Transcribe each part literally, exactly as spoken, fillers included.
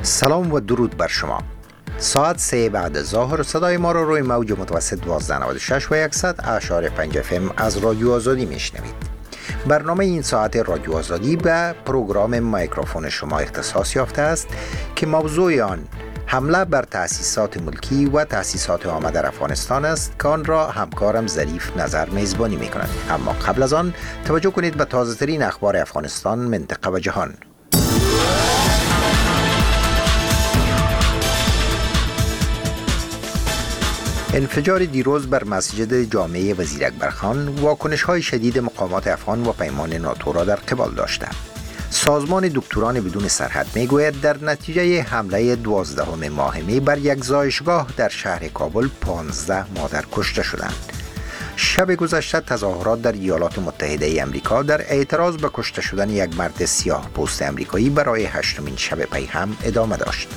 سلام و درود بر شما. ساعت سه بعد ظهر صدای ما را روی موج متوسط دوازده نود و شش و صد اعشار پنج اف ام از رادیو آزادی میشنوید. برنامه این ساعت رادیو آزادی به پروگرام میکروفون شما اختصاص یافته است که موضوع آن حمله بر تأسیسات ملکی و تأسیسات عامه در افغانستان است که آن را همکارم ظریف نظر میزبانی میکند. اما قبل از آن توجه کنید به تازه ترین اخبار افغانستان، منطقه و جهان. انفجار دیروز بر مسجد جامع وزیر اکبرخان واکنش‌های شدید مقامات افغان و پیمان ناتو را در قبال داشته. سازمان دکتران بدون سرحد میگوید در نتیجه حمله دوازدهم ماه می بر یک زایشگاه در شهر کابل پانزده مادر کشته شدند. شب گذشته تظاهرات در ایالات متحده آمریکا در اعتراض به کشته شدن یک مرد سیاه پوست آمریکایی برای هشتمین شب پی هم ادامه داشت.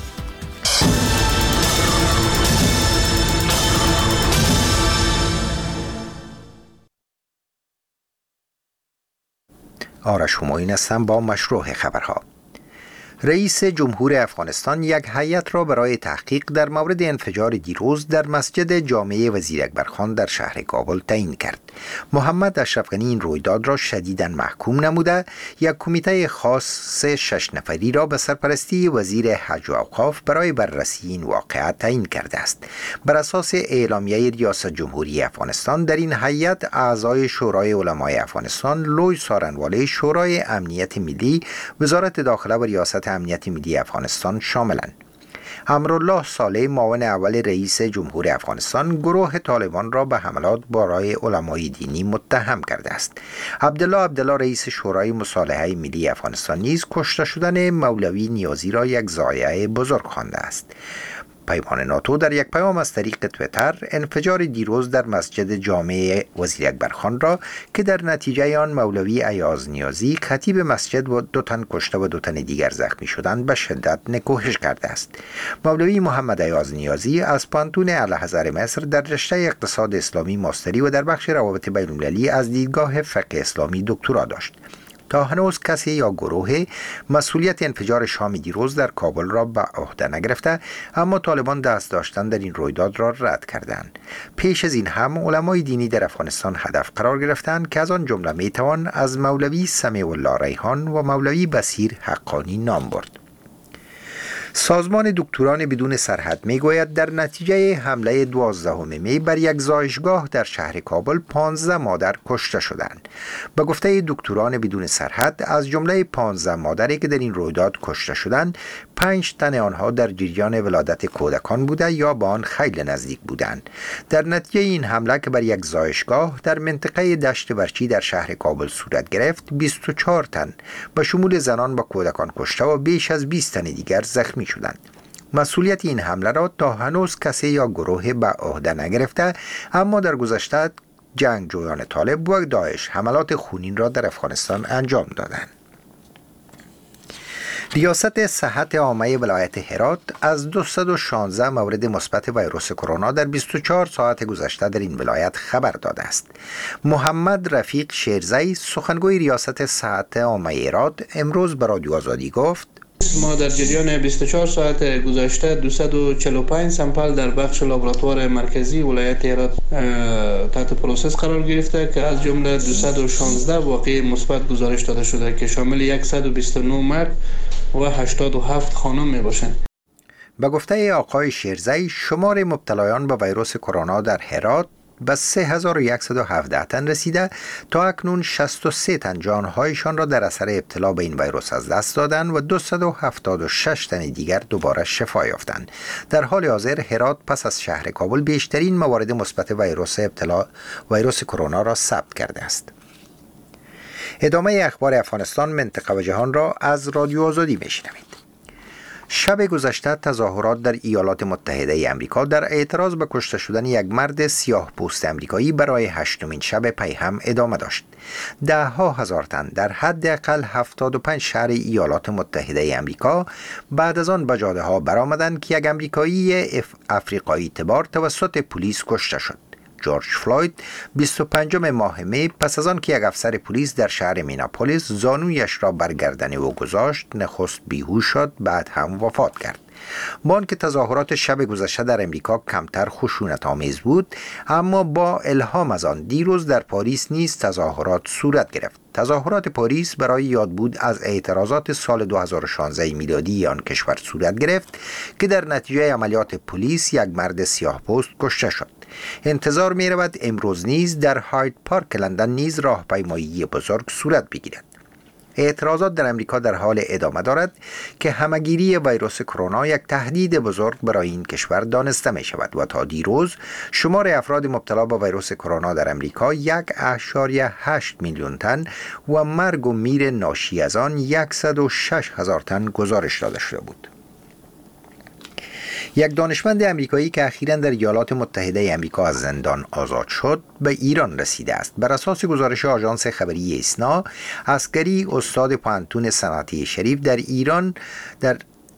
آرش همایون هستم با مشروع خبرها. رئیس جمهور افغانستان یک هیئت را برای تحقیق در مورد انفجار دیروز در مسجد جامع وزیر اکبرخان در شهر کابل تعیین کرد. محمد اشرف غنی این رویداد را شدیداً محکوم نموده یک کمیته خاص شش نفری را به سرپرستی وزیر حج و اوقاف برای بررسی این واقعه تعیین کرده است. بر اساس اعلامیه ریاست جمهوری افغانستان در این هیئت اعضای شورای علمای افغانستان، لوی سارنواله، شورای امنیت ملی، وزارت داخله و ریاست امنیت ملی افغانستان شاملند. امرالله صالح، معاون اول رئیس جمهور افغانستان، گروه طالبان را به حملات برای علمای دینی متهم کرده است. عبدالله عبدالله، رئیس شورای مصالحه ملی افغانستان، نیز کشته شدن مولوی نیازی را یک ضایعه بزرگ خوانده است. پیمان ناتو در یک پیام از طریق تویتر انفجار دیروز در مسجد جامع وزیر اکبرخان را که در نتیجه آن مولوی ایاز نیازی خطیب مسجد و دو تن کشته و دو تن دیگر زخمی شدند به شدت نکوهش کرده است. مولوی محمد ایاز نیازی از پانتون اعلیحضرت مصر در رشته اقتصاد اسلامی ماستری و در بخش روابط بین‌المللی از دیدگاه فقه اسلامی دکترا داشت. تا هنوز کسی یا گروه مسئولیت انفجار شام دیروز در کابل را به عهده نگرفته، اما طالبان دست داشتن در این رویداد را رد کردند. پیش از این هم علمای دینی در افغانستان هدف قرار گرفتند که از آن جمله می توان از مولوی سمیع الله ریحان و مولوی بصیر حقانی نام برد. سازمان دکتران بدون سرحد میگوید در نتیجه حمله دوازدهم می بر یک زایشگاه در شهر کابل پانزده مادر کشته شدند. به گفته دکتران بدون سرحد از جمله پانزده مادری که در این رویداد کشته شدند، پنج تن آنها در جریان ولادت کودکان بوده یا با آن خیلی نزدیک بودند. در نتیجه این حمله که بر یک زایشگاه در منطقه دشت ورچی در شهر کابل صورت گرفت، بیست و چهار تن به شمول زنان و کودکان کشته و بیش از بیست تن دیگر زخمی شدند. مسئولیت این حمله را تا هنوز کسی یا گروه به عهده نگرفته، اما در گذشته جنگجویان طالب و داعش حملات خونین را در افغانستان انجام دادند. ریاست صحت عامه ولایت هرات از دویست و شانزده مورد مثبت ویروس کرونا در بیست و چهار ساعت گذشته در این ولایت خبر داده است. محمد رفیق شیرزی، سخنگوی ریاست صحت عامه هرات، امروز به رادیو آزادی گفت: ما در جریان بیست و چهار ساعت گذشته دویست و چهل و پنج سامپل در بخش لابراتوار مرکزی ولایت هرات تحت پروسس قرار گرفته که از جمله دویست و شانزده واقعه مثبت گزارش داده شده که شامل صد و بیست و نه مرد و هشتاد و هفت خانم می باشند. به گفته آقای شیرزی، شمار مبتلایان به ویروس کرونا در هرات به سه هزار و صد و هفده تن رسیده. تا اکنون شصت و سه تن جانهایشان را در اثر ابتلا به این ویروس از دست دادند و دویست و هفتاد و شش تن دیگر دوباره شفا یافتند. در حال حاضر هرات پس از شهر کابل بیشترین موارد مثبت ویروس ابتلا ویروس کرونا را ثبت کرده است. ادامه اخبار افغانستان، منطقه و جهان را از رادیو آزادی میشنوید. شب گذشته تظاهرات در ایالات متحده آمریکا در اعتراض به کشته شدن یک مرد سیاه پوست آمریکایی برای هشتمین شب پی هم ادامه داشت. ده ها هزار تن در حداقل هفتاد و پنج شهر ایالات متحده آمریکا بعد از آن به جاده ها برآمدند که یک آمریکایی افریقایی تبار توسط پلیس کشته شد. جورج فلوید بیست و پنجم ماه می پس از آن که یک افسر پلیس در شهر میناپولیس زانویش را بر گردن او گذاشت نخست بیهوش شد، بعد هم وفات کرد. با آنکه تظاهرات شب گذشته در امریکا کمتر خشونت آمیز بود، اما با الهام از آن دیروز در پاریس نیز تظاهرات صورت گرفت. تظاهرات پاریس برای یادبود از اعتراضات سال دو هزار و شانزده میلادی آن کشور صورت گرفت که در نتیجه عملیات پلیس یک مرد سیاه‌پوست کشته شد. انتظار می رود امروز نیز در هاید پارک لندن نیز راهپیمایی بزرگ صورت بگیرد. اعتراضات در امریکا در حال ادامه دارد که همهگیری ویروس کرونا یک تهدید بزرگ برای این کشور دانسته می شود و تا دیروز شمار افراد مبتلا به ویروس کرونا در امریکا یک اشاریه هشت میلیون تن و مرگ و میر ناشی از آن صد و شش هزار تن گزارش داده شده بود. یک دانشمند امریکایی که اخیراً در ایالات متحده امریکا از زندان آزاد شد به ایران رسیده است. بر اساس گزارش آژانس خبری ایسنا، عسکری استاد پانتون صنعتی شریف در ایران در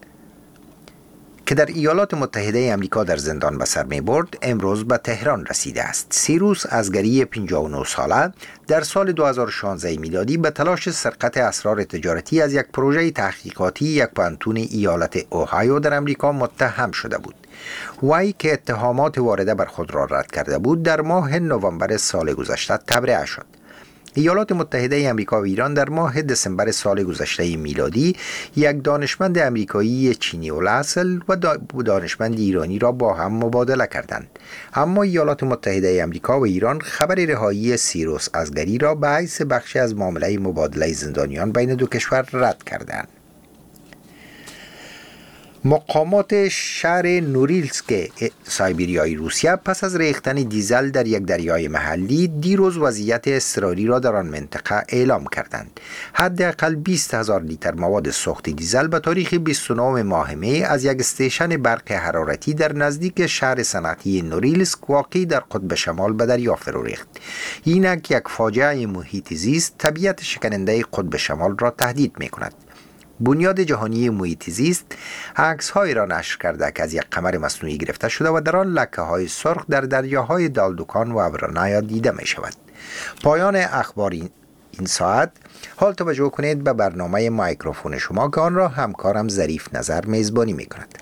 که در ایالات متحده امریکا در زندان به سر می برد امروز به تهران رسیده است. سیروس ازگری پنجاه و نه ساله در سال دو هزار و شانزده میلادی به تلاش سرقت اسرار تجارتی از یک پروژه تحقیقاتی یک پانتون ایالت اوهایو در امریکا متهم شده بود. وی که اتهامات وارده بر خود را رد کرده بود در ماه نوامبر سال گذشته تبرئه شد. ایالات متحده امریکا و ایران در ماه دسامبر سال گذشته میلادی یک دانشمند امریکایی چینی الاصل و دانشمند ایرانی را با هم مبادله کردند. اما ایالات متحده امریکا و ایران خبر رهایی سیروس ازگری را به حیث بخشی از معامله مبادله زندانیان بین دو کشور رد کردند. مقامات شهر نوریلسک سایبریای روسیه پس از ریختن دیزل در یک دریای محلی دیروز وضعیت اضطراری را در آن منطقه اعلام کردند. حداقل بیست هزار لیتر مواد سوخت دیزل به تاریخ بیست و نه ماه می از یک استیشن برق حرارتی در نزدیک شهر صنعتی نوریلسک واقع در قطب شمال به دریا فرو ریخت. اینک یک فاجعه محیط زیست طبیعت شکننده قطب شمال را تهدید می کند. بنیاد جهانی محیط زیست عکس‌هایی را نشر کرده که از یک قمر مصنوعی گرفته شده و در آن لکه‌های سرخ در دریاهای دالدوکان و ابرانایا دیده می شود. پایان اخبار این ساعت. حال توجه کنید به برنامه مایکروفون شما که آن را همکارم ظریف نظر میزبانی می کند.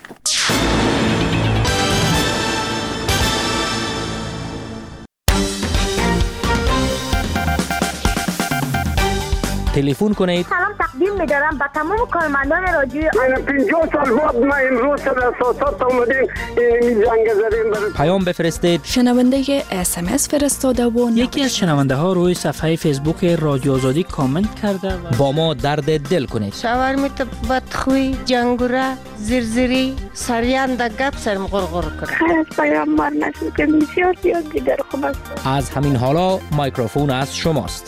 تلفن کنید. سلام تقدیم می‌دارم به تمام کارمندان رادیو. من پنجاه سال بعد ما امروز در اساسات اومدیم این جنگ زدیم. پیام بفرستید. شنونده اس ام اس فرستاده و یکی از شنونده ها روی صفحه فیسبوک رادیو آزادی کامنت کرده و با ما درد دل کنید. شاورمیت بدخوی، جنگوره، زرزری، سریان دا گپ سرم غرغر کنه. خیلی از پیام بار نشد که بسیار زیاد دیگر خوب است. از همین حالا مایکروفون از شماست.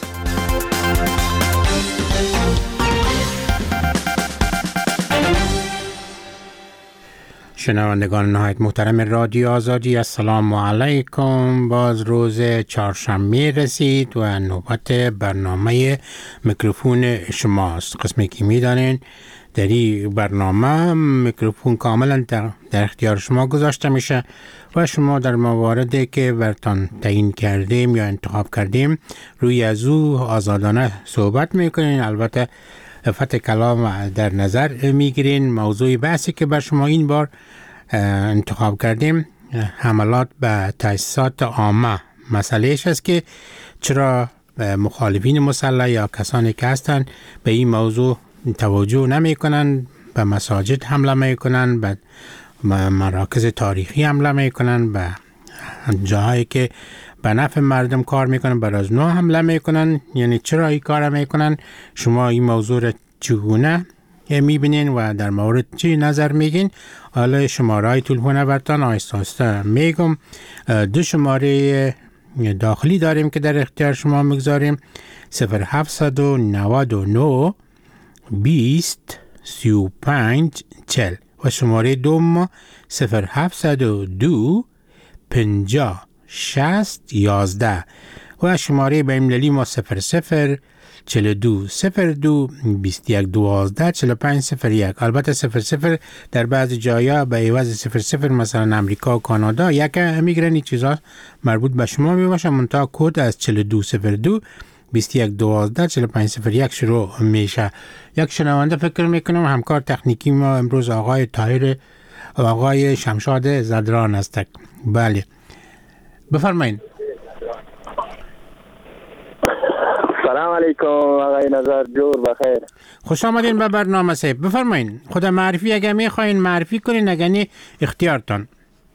شنوندگان نهایت محترم رادیو آزادی، السلام علیکم. باز روز چهارشنبه رسید و نوبت برنامه میکروفون شماست. قسمی که میدانین در این برنامه میکروفون کاملا در, در اختیار شما گذاشته میشه و شما در مواردی که برتان تعیین کردیم یا انتخاب کردیم روی از او آزادانه صحبت میکنین. البته فتح کلام در نظر میگیرین. موضوع بحثی که بر شما این بار انتخاب کردیم حملات به تأسیسات عامه. مسئلهش است که چرا مخالفین مسلح یا کسانی که هستن به این موضوع توجه نمی کنن، به مساجد حمله می کنن، به مراکز تاریخی حمله می کنن، به جاهایی که به نفع مردم کار میکنن بر از نو حمله میکنن. یعنی چرا این کار میکنن؟ شما این موضوع را چگونه میبینین و در مورد چی نظر میگین؟ حالا شماره تلفن برتان آهسته آهسته میگم. دو شماره داخلی داریم که در اختیار شما میگذاریم: صفر هفتصد و نود و نه بیست سی و پنج چل و شماره دوم صفر هفتصد و دو پنجاه شست یازده. و شماره بین‌المللی ما صفر صفر چهل و دو صفر دو بیست و یک دوازده چهل و پنج صفر یک. البته صفر صفر در بعضی جایا به عوض صفر صفر مثلا امریکا و کانادا یک میگیرن، این چیزا مربوط به شما می باشه، منتها کد از چهل و دو صفر دو بیست و یک دوازده چهل و پنج صفر یک شروع میشه. یک شنونده فکر میکنم همکار تکنیکی ما امروز آقای طاهر آقای شمشاد زدران هستند. بله بفرمایید. سلام علیکم آقای نظر جور بخیر. خوش آمدین به برنامه صاحب. بفرمایید. خدا معرفی اگه میخواین معرفی کنین، اگه نه اختیارتان.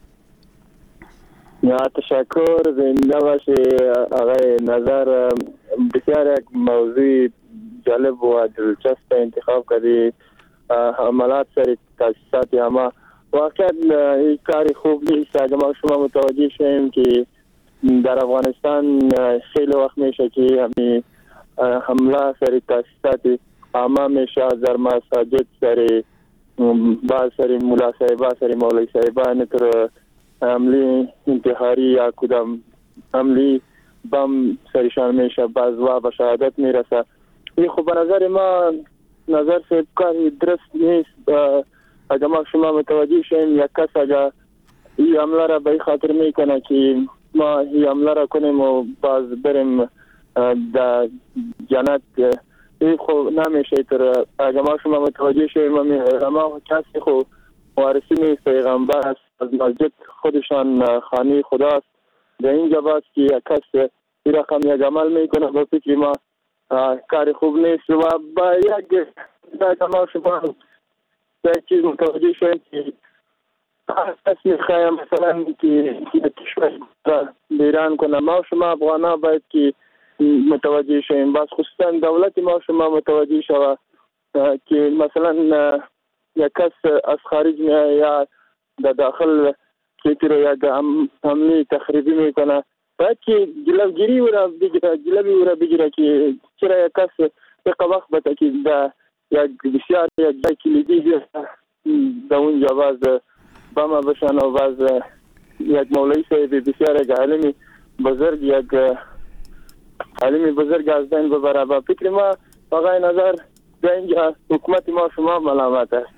یا تشکر. زنده باشی آقای نظر. بسیار یک موضوع جالب و دلچسب انتخاب کردی، حملات سر تاسیسات. اما واقعا این کاری خوب نیست. اگه ما شما متوجه شیم که در افغانستان خیلی وقت میشه که همین حمله سر تاسیسات اما میشه، در مساجد سر بعض سر مولا صاحبا سر مولوی صاحبا نتر حمله انتحاری یا کدام حمله بم سرشان میشه، بعض و به شهادت میرسه. این خب به نظر ما نظر صاحب کاری درست نیست. اگه ما شما متوجه شیم یک کس اگه این حمله را به خاطر میکنه که ما این حمله را کنیم و باز بریم در جنت، این خب نمیشه. تر اگه ما شما متوجه شیم اما کسی خب وارثی نیست، پیغمبر است، از مسجد خودشان خانه خداست. در اینجا باز که یک کس این رقم یک عمل میکنه با فکر ما کار خوب نیست. و با یک اگه ما شما یک چیز متوجه شیم که کس میخوایم مثلا که کشور بیران کنه، ما شما افغان ها باید که متوجه شیم، بس خصوصا دولت ما شما متوجه شود که مثلا یک کس از خارج میاد یا در داخل کسی رو یک حمله تخریبی میکنه، باید که جلوگیری او را بگیره، جلوی او را بگیره که چرا یک کس یک وقت بده که در یک بسیار یک جای کلیدی در اونجا باز بما بشن و باز یک مولوی صاحب بسیار یک علمی بزرگ یک علمی بزرگ از بین ببره. با فکر ما آقای نظر در اینجا حکومت ما شما ملامت است.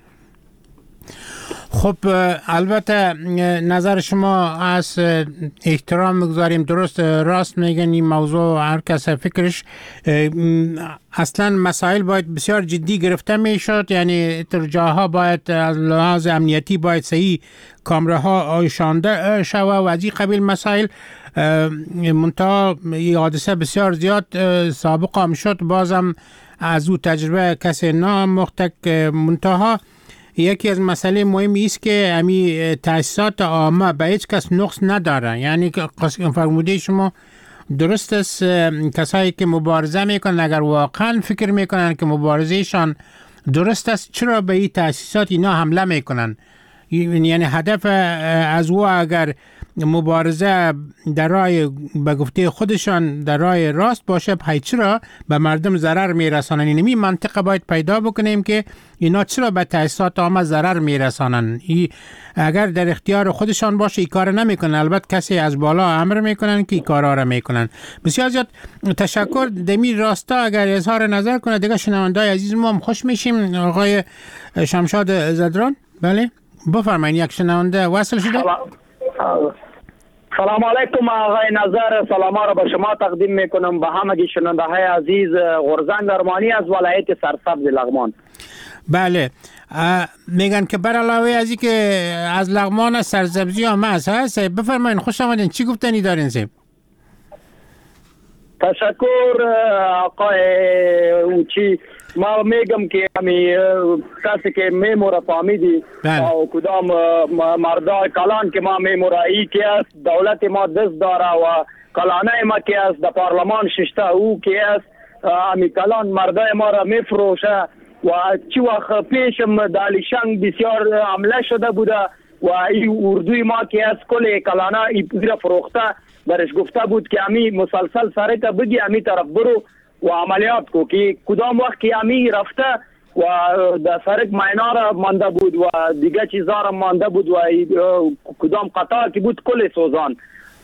خب البته نظر شما از احترام میگذاریم، درست راست میگن. این موضوع هر کس فکرش، اصلا مسائل باید بسیار جدی گرفته میشد، یعنی در جاها باید از لحاظ امنیتی باید صحیح کامراها آیشانده شوه و از این قبیل مسائل. منتها این حادثه بسیار زیاد سابق هم شد، بازم از او تجربه کسی نامختک. منتها یکی از مسئله مهمی است که امی تاسیسات عامه به هیچ کس نقص نداره. یعنی فرموده شما درست است، کسایی که مبارزه میکنن اگر واقعا فکر میکنن که مبارزهشان درست است، چرا به این تاسیسات اینا حمله میکنن؟ یعنی هدف از او اگر مبارزه در راه به گفته خودشان در راه راست باشه، پای چرا به مردم ضرر میرسانن؟ اینمی منطقه باید پیدا بکنیم که اینا چرا به تاسیسات عامه ضرر میرسانن. اگر در اختیار خودشان باشه این کار نمیکنن، البته کسی از بالا امر میکنن که این کارا را میکنن. بسیار زیاد تشکر. دمی راستا اگر اظهار نظر کنه دیگه شنوندای عزیز ما هم خوش میشیم. آقای شمشاد زدران. بله بفرمایید. یک شنونده وصل شده. سلام علیکم آقای نظر، سلام را به شما تقدیم میکنم، به همگی شنونده های عزیز. غرزنگ ارمانی از ولایت سرسبز لغمان. بله میگن که بر علاوه از این که از لغمان سرسبزی هم هست، بفرمایید. خوش آمدین. چی گفتنی دارین سیب؟ تشکر آقای اوچی. ما میگم که همی کسی که میموره فامیدی و کدام مردای کلان که ما میموره ای که است دولت ما دست داره و کلانه ما که است در پارلمان ششته او که است همی کلان مردای ما را میفروشه و چی وقت پیشم دالیشنگ بسیار حمله شده بوده و این اردوی ما که است کل کلانه ای را فروخته، برش گفته بود که همی مسلسل سره تا بگی همی طرف برو و عملیات کو که کدام وقت که همی رفته و در سرک معنا را مانده بود و دیگه چیزا را مانده بود و کدام قطار که بود کل سوزان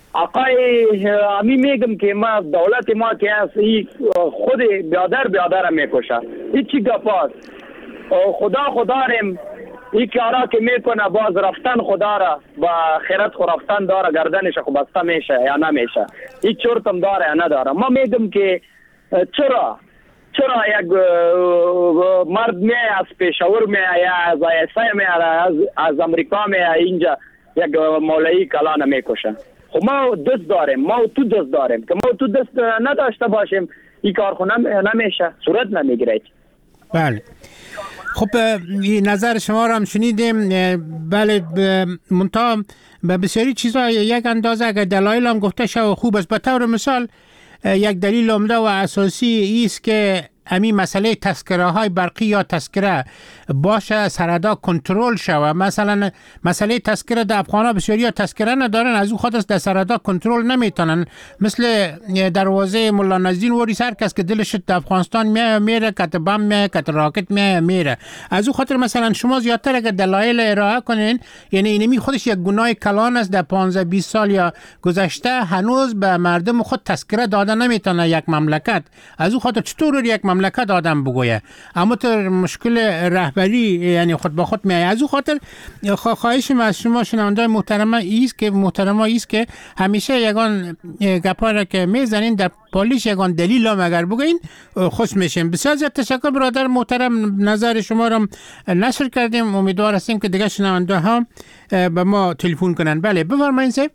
آقای امی میگم که ما دولت ما که هست خود بیادر بیادر میکشه هیچی گپاست خدا خدا رم این کارا که میکنه باز رفتن خدا را با خیرت خو رفتن داره گردنش خو بسته میشه یا نمیشه هیچ چرتم داره یا نداره ما میگم که چرا چرا یک مرد می از پیشاور می یا از ایسای می از, از امریکا می اینجا یک مولایی کلان میکشه خب ما دست داریم ما تو دست داریم که ما تو دست نداشته باشیم این کار خو نمیشه صورت نمیگیره. بله خب نظر شما را هم شنیدیم. بله منتها به بسیاری چیزا یک اندازه اگر دلایل هم گفته شد خوب است. به طور مثال یک دلیل عمده و اساسی است که همین مسئله تذکره های برقی یا تذکره باشه سردا کنترل شوه. مثلا مسئله تذکره در افغانا بسیاری ها تذکره ندارن از او خاطر در سردا کنترل نمیتونن. مثل دروازه مولا نزدین وریس هر کس که دلش در افغانستان میه میره کت بم میه کت راکت میه میره. از او خاطر مثلا شما زیادتر اگر دلایل ارائه کنین یعنی اینمی خودش یک گناه کلان است. در پانزده بیست سال یا گذشته هنوز به مردم خود تذکره داده نمیتونه یک مملکت. از او خاطر چطور یک مملکت آدم بگویه اما تر مشکل رهبری یعنی خود با خود میایه. از او خاطر خواهشم از شما شنونده محترمه ایست که محترمه ایست که همیشه یگان گپا را که میزنین در پالیش یگان دلیل هم اگر بگوین خوش میشیم. بسیار زیاد تشکر برادر محترم نظر شما را نشر کردیم. امیدوار هستیم که دیگه شنونده ها به ما تلفن کنن. بله بفرمایید صاحب.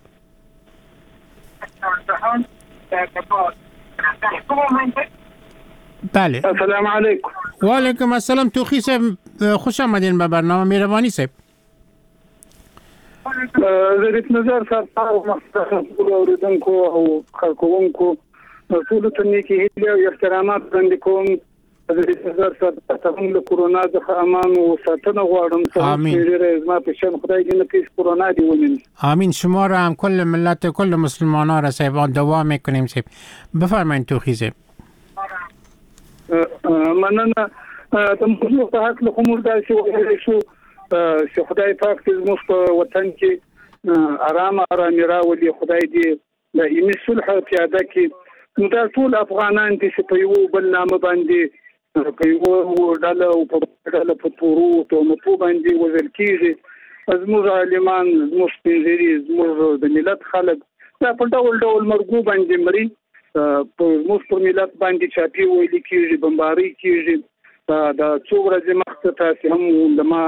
بله السلام علیکم. و علیکم السلام. توخی صاحب خوش آمدین به برنامه مهربانی صاحب. زریت نظر سرپا و مختصر اوریدونکو او خلکوونکو ټول ته نیکی هیله او احترامات وړاندې کوم. زریت نظر سرپا له کورونا څخه امان او ساتنه غواړم. آمین. زما په شان خدای دې نه پیش کورونا دی ونیم. آمین. شما را هم کل ملت کل مسلمانان را صاحب دعا میکنیم صاحب. بفرمایید توخی صاحب. مننه. د موضوع په حق له کومور داسې وایي شو چې خدای پاک دې زموږ په وطن کې آرام آرامي راولي. خدای دې د ایمي صلح پیاده کړي. نو دا ټول افغانان دي چې په یو بل نامه باندې په یو ډله او په ډله په تورو تهمتو باندې وژل کېږي. زموږ عالمان زموږ سپین زموږ د ملت خلک دا په ډول ډول مرګو باندې مري. په موږ پر ملت باندې چاپی ویل کېږي بمباري کېږي. دا څو ورځې مخکې تاسو هم د ما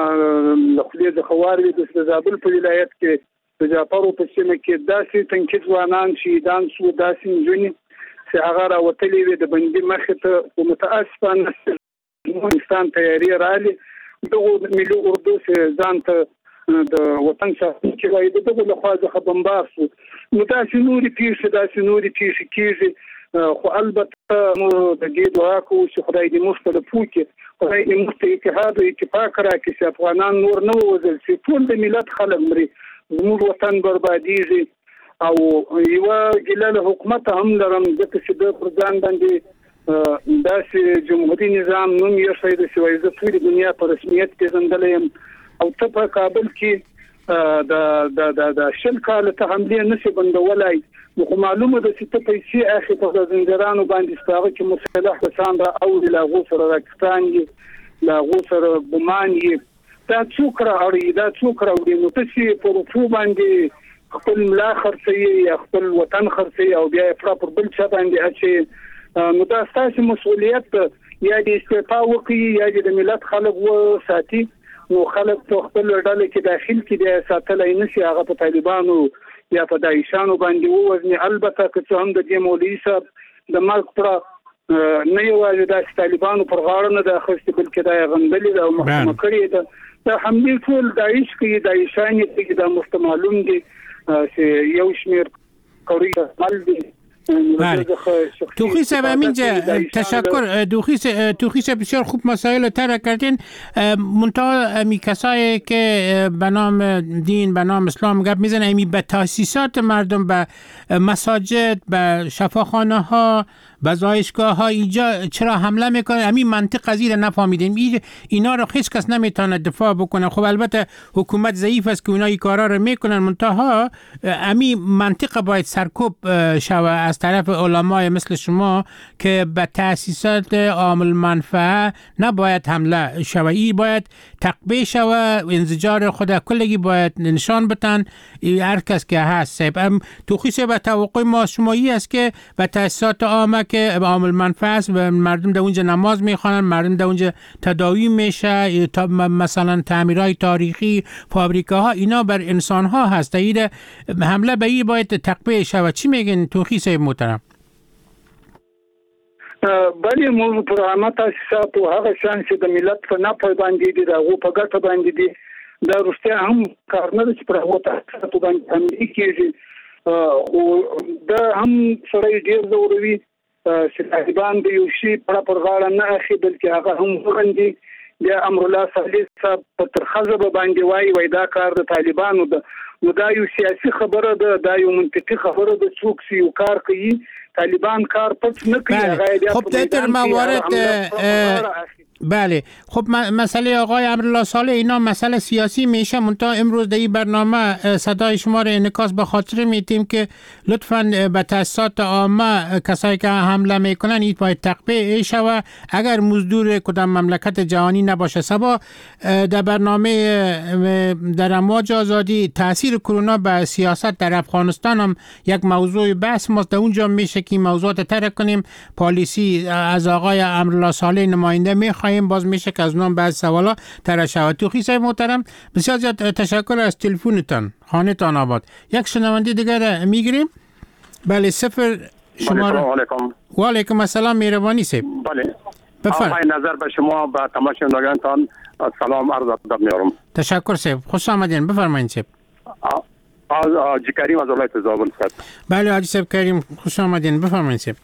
خپل د خواري د زابل په ولایت کې د جعفرو په سیمه کې داسې تنکیز ځوانان شهیدان شو داسې ځونی چې هغه راوتلي وي د بندي مخې ته او متاسفانه افغانستان تیاری رالی دغه ملي اردو چې ځان ته د وطن ساتونکي وایي دغه له خوا څخه بمبار شو. نو داسې نورې پیښې داسې نورې پیښې کېږي. خو البته موږ د دې دعا کوو چې خدای دې موږ ته پوکي خدای دې موږ ته اتحاد او اتفاق راکړي چې افغانان نور نه ووځل شي. ټول د ملت خلک مري زموږ وطن بربادیږي. او یو ګیله له حکومت هم لرم ځکه چې د پرځان باندې داسې جمهوریت نظام نوم یې شوی د سوي د ټول دنیا په رسمیت پیژندل یم. او ته په کابل کې د د د شل کال ته حمله نشي بندولای. نو معلومه ده چې ته پیسې اخی په زندانونو باندې ستاره کې مسلح حسان را او لا غوسر راکستان یې لا غوسر بمان یې دا څوک راوړي دا څوک راوړي. نو ته چې په رفو باندې خپل ملا خرڅي یا خپل وطن خرڅي او بیا یې پر بل څه باندې اچي. نو دا ستاسو مسؤلیت یا د استعفا وکړي یا د ملت خلک و ساتي. نو خلک په خپل ډله کې داخل کې د ساتلای نشي هغه په طالبانو یا په دایشانو باندې ووزني. البته که هم د دې مولوی صاحب د مرګ پر نه یوازې د طالبانو پر غاړه نه د اخیستي بلکې د غندلې او محکمه کړې ده. د حملې ټول داعش کې دایشان کې د مستمعلوم دي چې یو شمیر کوي عمل دي. بله توخی صاحب همینجا تشکر. توخی صاحب بسیار خوب مسائل طرح کردین. منتها امی کسایی که به نام دین به نام اسلام گپ میزنه امی به تاسیسات مردم به مساجد به شفاخانه ها بزایشگاه ها اینجا چرا حمله میکنه؟ همین منطق قضیه را نفهمیدیم. اینا رو هیچ کس نمیتونه دفاع بکنه. خب البته حکومت ضعیف است که اونا این کارا رو میکنن، منتها همین منطق باید سرکوب شوه از طرف علمای مثل شما که به تأسیسات عامل منفعه نباید حمله شوه. این باید تقبیه شوه، انزجار خود کلگی باید نشان بتن هر کس که هست. توخیص به توقع ما شمایی است که به تأسیسات عامه که عامل منفعه است و مردم در اونجا نماز میخوانن، مردم در اونجا تداوی میشه، تا مثلا تعمیرهای تاریخی، فابریکاها، اینا بر انسان ها هست. این حمله به این باید تقبیه شود. چی میگن توخیص محترم؟ بله، موضوع پر عامه تاسیسات او هغه شان چې د ملت په نفع باندې دي، د هغو په ګټه باندې دي، دا رښتیا هم کار نه ده چې پر هغو تاسیساتو باندې حملې کېږي. خو دا هم سړی ډېر ځوروي چې طالبان د یو شي پړه پر غاړه نه اخلي، بلکې هغه هم وغندي. بیا امرالله صالح صاحب په ترخه ژبه باندې وایي وایي دا کار د طالبانو ده. نو دا یو سیاسي خبره ده، دا یو منطقي خبره ده. څوک چې یو کار کوي، طالبان کار پټ نه کوي. خب در موارد بله، خب مسئله آقای امرالله صالح اینا مسئله سیاسی میشه. منتها امروز در این برنامه صدای شما رو انعکاس به خاطر میتیم که لطفاً به تاسیسات عامه کسایی که حمله میکنن این باید تقبیه شوه. اگر مزدور کدام مملکت جهانی نباشه. سبا در برنامه در امواج آزادی تاثیر کرونا به سیاست در افغانستان هم یک موضوع بحث ماست. در اونجا میشه که موضوعات ترک کنیم. پالیسی از آقای امرالله صالح نماینده میخوایم، باز میشه که از اونم بعض سوالا طرح شود. توخیص محترم بسیار زیاد تشکر از تلفنتان، خانه تان آباد. یک شنونده دیگر میگیریم. بله، صفر شما را. علیکم. و علیکم السلام، مهربانی سید. بله، بفرمایید. آقای نظر به شما و تماشاگرانتان سلام عرض ادب می‌کنم. تشکر سید، خوش آمدین. بفرمایید سید. از حاجی کریم از ولایت زابل است. بله حاجی صاحب کریم، خوش آمدین. بفرمایید سید.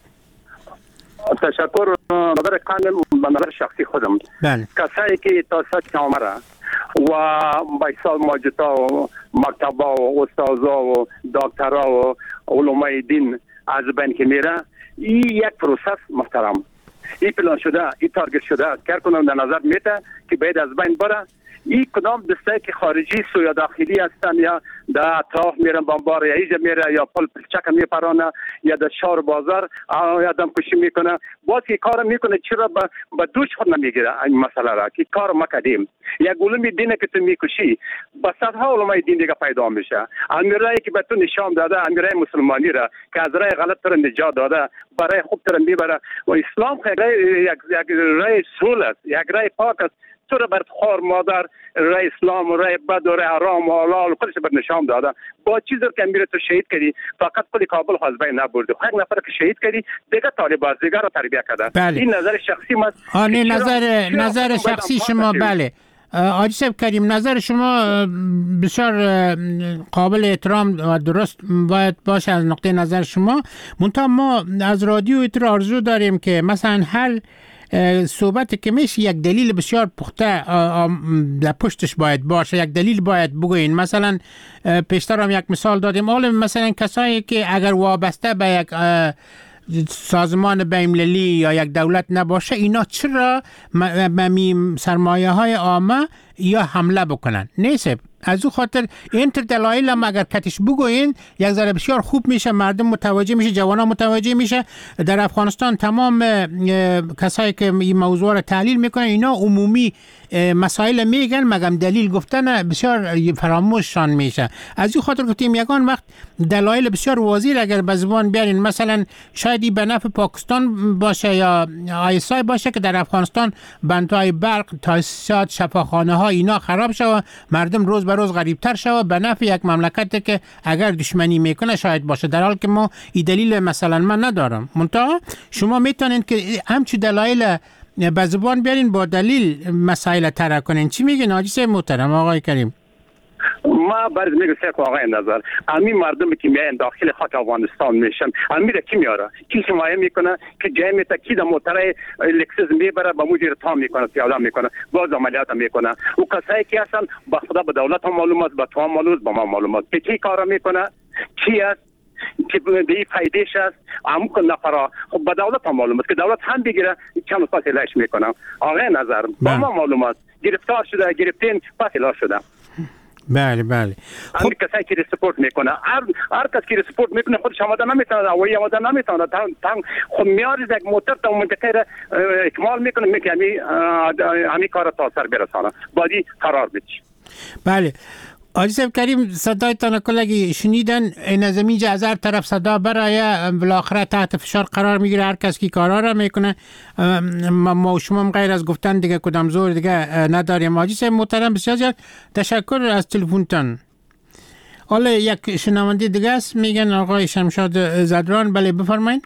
تشکر. نظر قانون به نظر شخصی خودم، بله، کسایی که تا سطح عمره و بایسال ماجتا و مکتبا و استازا و دکترا و علمای دین از بین که میره، این یک پروسس محترم، این پلان شده، این تارگت شده کار کنم در نظر میته که باید از بین بره. این کدام دسته که خارجی سو یا داخلی هستن یا در اطراف میرن بمبار یا ایجا میره یا پل پلچک میپرانه یا در شهر بازار آدم کشی میکنه. باز که کار میکنه چرا با دوش خود نمیگیره این مسئله را که کار مکدیم. یک علمی دینه که تو میکشی با صدها علمای دین دیگه پیدا میشه. امیرایی که به تو نشان داده، امیرای مسلمانی را که از رای غلط تر نجات داده برای خوب تر میبره. و اسلام یک یک رای سهول است، یک رای پاک است. تو را بر خار مادر رای اسلام و رای بد و رای حرام و حلال و کلش بر نشان داده. با چیزی که میره تو شهید کردی، فقط کلی کابل حزبی نبرده. یک نفر که شهید کردی دیگه طالبان دیگه را تربیت کرده. بله. این نظر شخصی ما. آنه نظر نظر شخصی شما. بله حاجی صاحب کریم، نظر شما بسیار قابل احترام و درست باید باشه از نقطه نظر شما. منتها ما از رادیو ایتر آرزو داریم که مثلا هر صحبت که میشه یک دلیل بسیار پخته در پشتش باید باشه، یک دلیل باید بگوین. مثلا پیشتر هم یک مثال دادیم، حالا مثلا کسایی که اگر وابسته به یک سازمان بین‌المللی یا یک دولت نباشه، اینا چرا به سرمایه های عامه یا حمله بکنن؟ نیست. از او خاطر این تر دلایل هم اگر کتش بگوین یک ذره بسیار خوب میشه، مردم متوجه میشه، جوانان متوجه میشه. در افغانستان تمام کسایی که این موضوع را تحلیل میکنن اینا عمومی مسائل میگن، مگم دلیل گفتن بسیار فراموششان میشه. از این خاطر گفتیم یگان وقت دلایل بسیار واضح اگر به زبان بیارین، مثلا شاید این به نفع پاکستان باشه یا آیسای باشه که در افغانستان بندهای برق، تاسیسات، شفاخانه ها اینا خراب شوه، مردم روز به روز غریبتر شوه، به نفع یک مملکت که اگر دشمنی میکنه شاید باشه، در حال که ما این دلیل مثلا من ندارم. منتها شما میتونین که همچی دلایل به زبان بیارین، با دلیل مسائل طرح کنین. چی میگین حاجی صاحب محترم آقای کریم؟ ما برز میگم سیخ آقای نظر، امی مردمی که میان داخل خاک افغانستان میشن امی را کی میاره؟ کی حمایت میکنه؟ که جای میته کی در موتره لکسس میبره با مجیر تام میکنه، پیاده میکنه، باز عملیات میکنه. و کسایی که هستن با خدا به دولت هم معلوم است، با تو هم معلوم است، با ما معلوم است. کی کارا میکنه؟ کی است؟ که به فایدهش است عمق نفرا خب به دولت هم معلوم است که دولت هم بگیره کم پس اعلانش میکنه. آقای نظر با ما معلومات گرفتار شده گرفتین پس اعلان شده. بله بله. خب کسایی که سپورت میکنه هر هر کس که سپورت میکنه خودش آماده نمیتونه و آماده نمیتونه تام خب میاری یک موتور تا منطقه را اکمال میکنه میگه همین همین کار تا سر برسانه بعدی قرار بده. بله. آقای صاحب کریم صدایتان کلگی شنیدن این از اینجا از هر طرف صدا برای بالاخره تحت فشار قرار میگیره هر کس که کارا را میکنه. ما و شما غیر از گفتن دیگه کدام زور دیگه نداریم. آقای صاحب محترم بسیار زیاد تشکر از تلفنتان. حالا یک شنونده دیگه است میگن آقای شمشاد زدران. بله بفرمایید.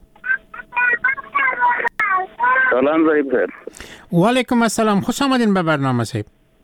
سلام ظریف صاحب. و علیکم السلام. خوش آمدین به برنامه صاحب.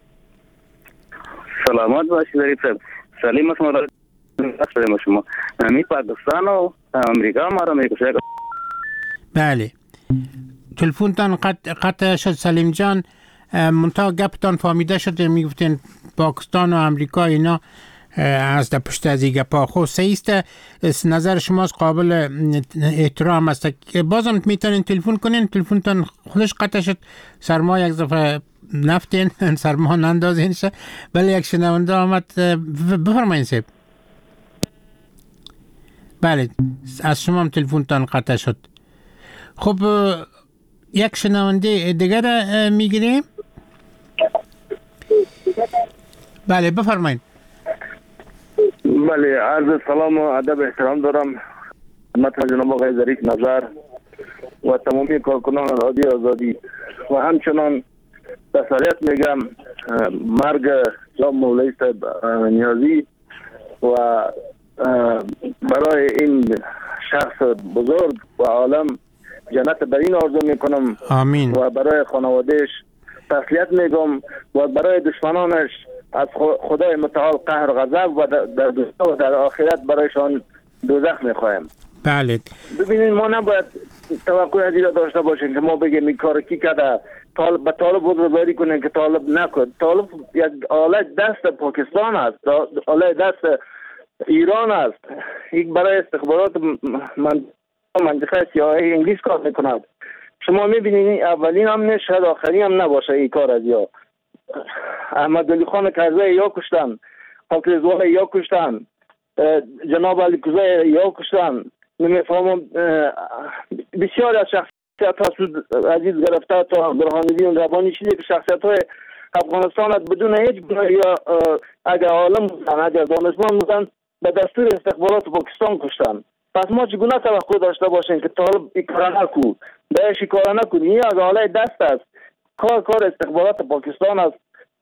سلامت باشید ظریف صاحب. سلیم است ما شما شما می پاکستان و امریکا ما را میکشه. بله. تلفنتان قطع قطع شد سلیم جان. منتها گپتان فهمیده شد میگفتین پاکستان و امریکا اینا از در پشت از این گپا خود سیست. نظر شماست قابل احترام است. بازم میتونین تلفن کنین. تلفنتان خودش قطع شد. سرما یک دفعه نفتین سرما نندازین شه. بله یک شنونده آمد. بفرمایین صاحب. بله از شما هم تلفنتان قطع شد. خب یک شنونده دیگر میگیریم. بله بفرمایید. بله عرض سلام و ادب احترام دارم خدمت جناب آقای ظریف نظر و تمامی کارکنان رادیو آزادی و همچنان بصریت میگم مرگ جناب مولوی صاحب نیازی و برای این شخص بزرگ و عالم جنت برین آرزو میکنم. آمین. و برای خانوادهش تسلیت میگم و برای دشمنانش از خدای متعال قهر و غضب و در دنیا و در آخرت برایشان دوزخ میخوایم. بله. ببینید ما نباید توقع از این داشته باشیم که ما بگیم این کار کی کرده طالب به طالب بزرگواری کنیم که طالب نکن. طالب یک آله دست پاکستان است، آله دست ایران است. یک برای استخبارات من منطقه سیاهی انگلیس کار میکند. شما میبینید اولین هم نه شاید آخرین هم نباشه این کار از یا احمد علی خان کرزی یا کشتن، حافظ یا کشتن، جناب علی کوزه یا کشتن. نمیفهمم بسیار از شخصیت ها سود عزیز گرفته تا برهانالدین ربانی چیزی که شخصیت های افغانستان بدون هیچ گناه یا اگر عالم بودن اگر دانشمند بودن به دستور استخبارات پاکستان کشتن. پس ما چگونه توقع داشته باشیم که طالب این کار نکو بهش این کار نکو. این از آله دست است، کار کار استخبارات پاکستان است.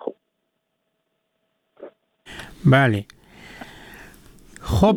بله. خب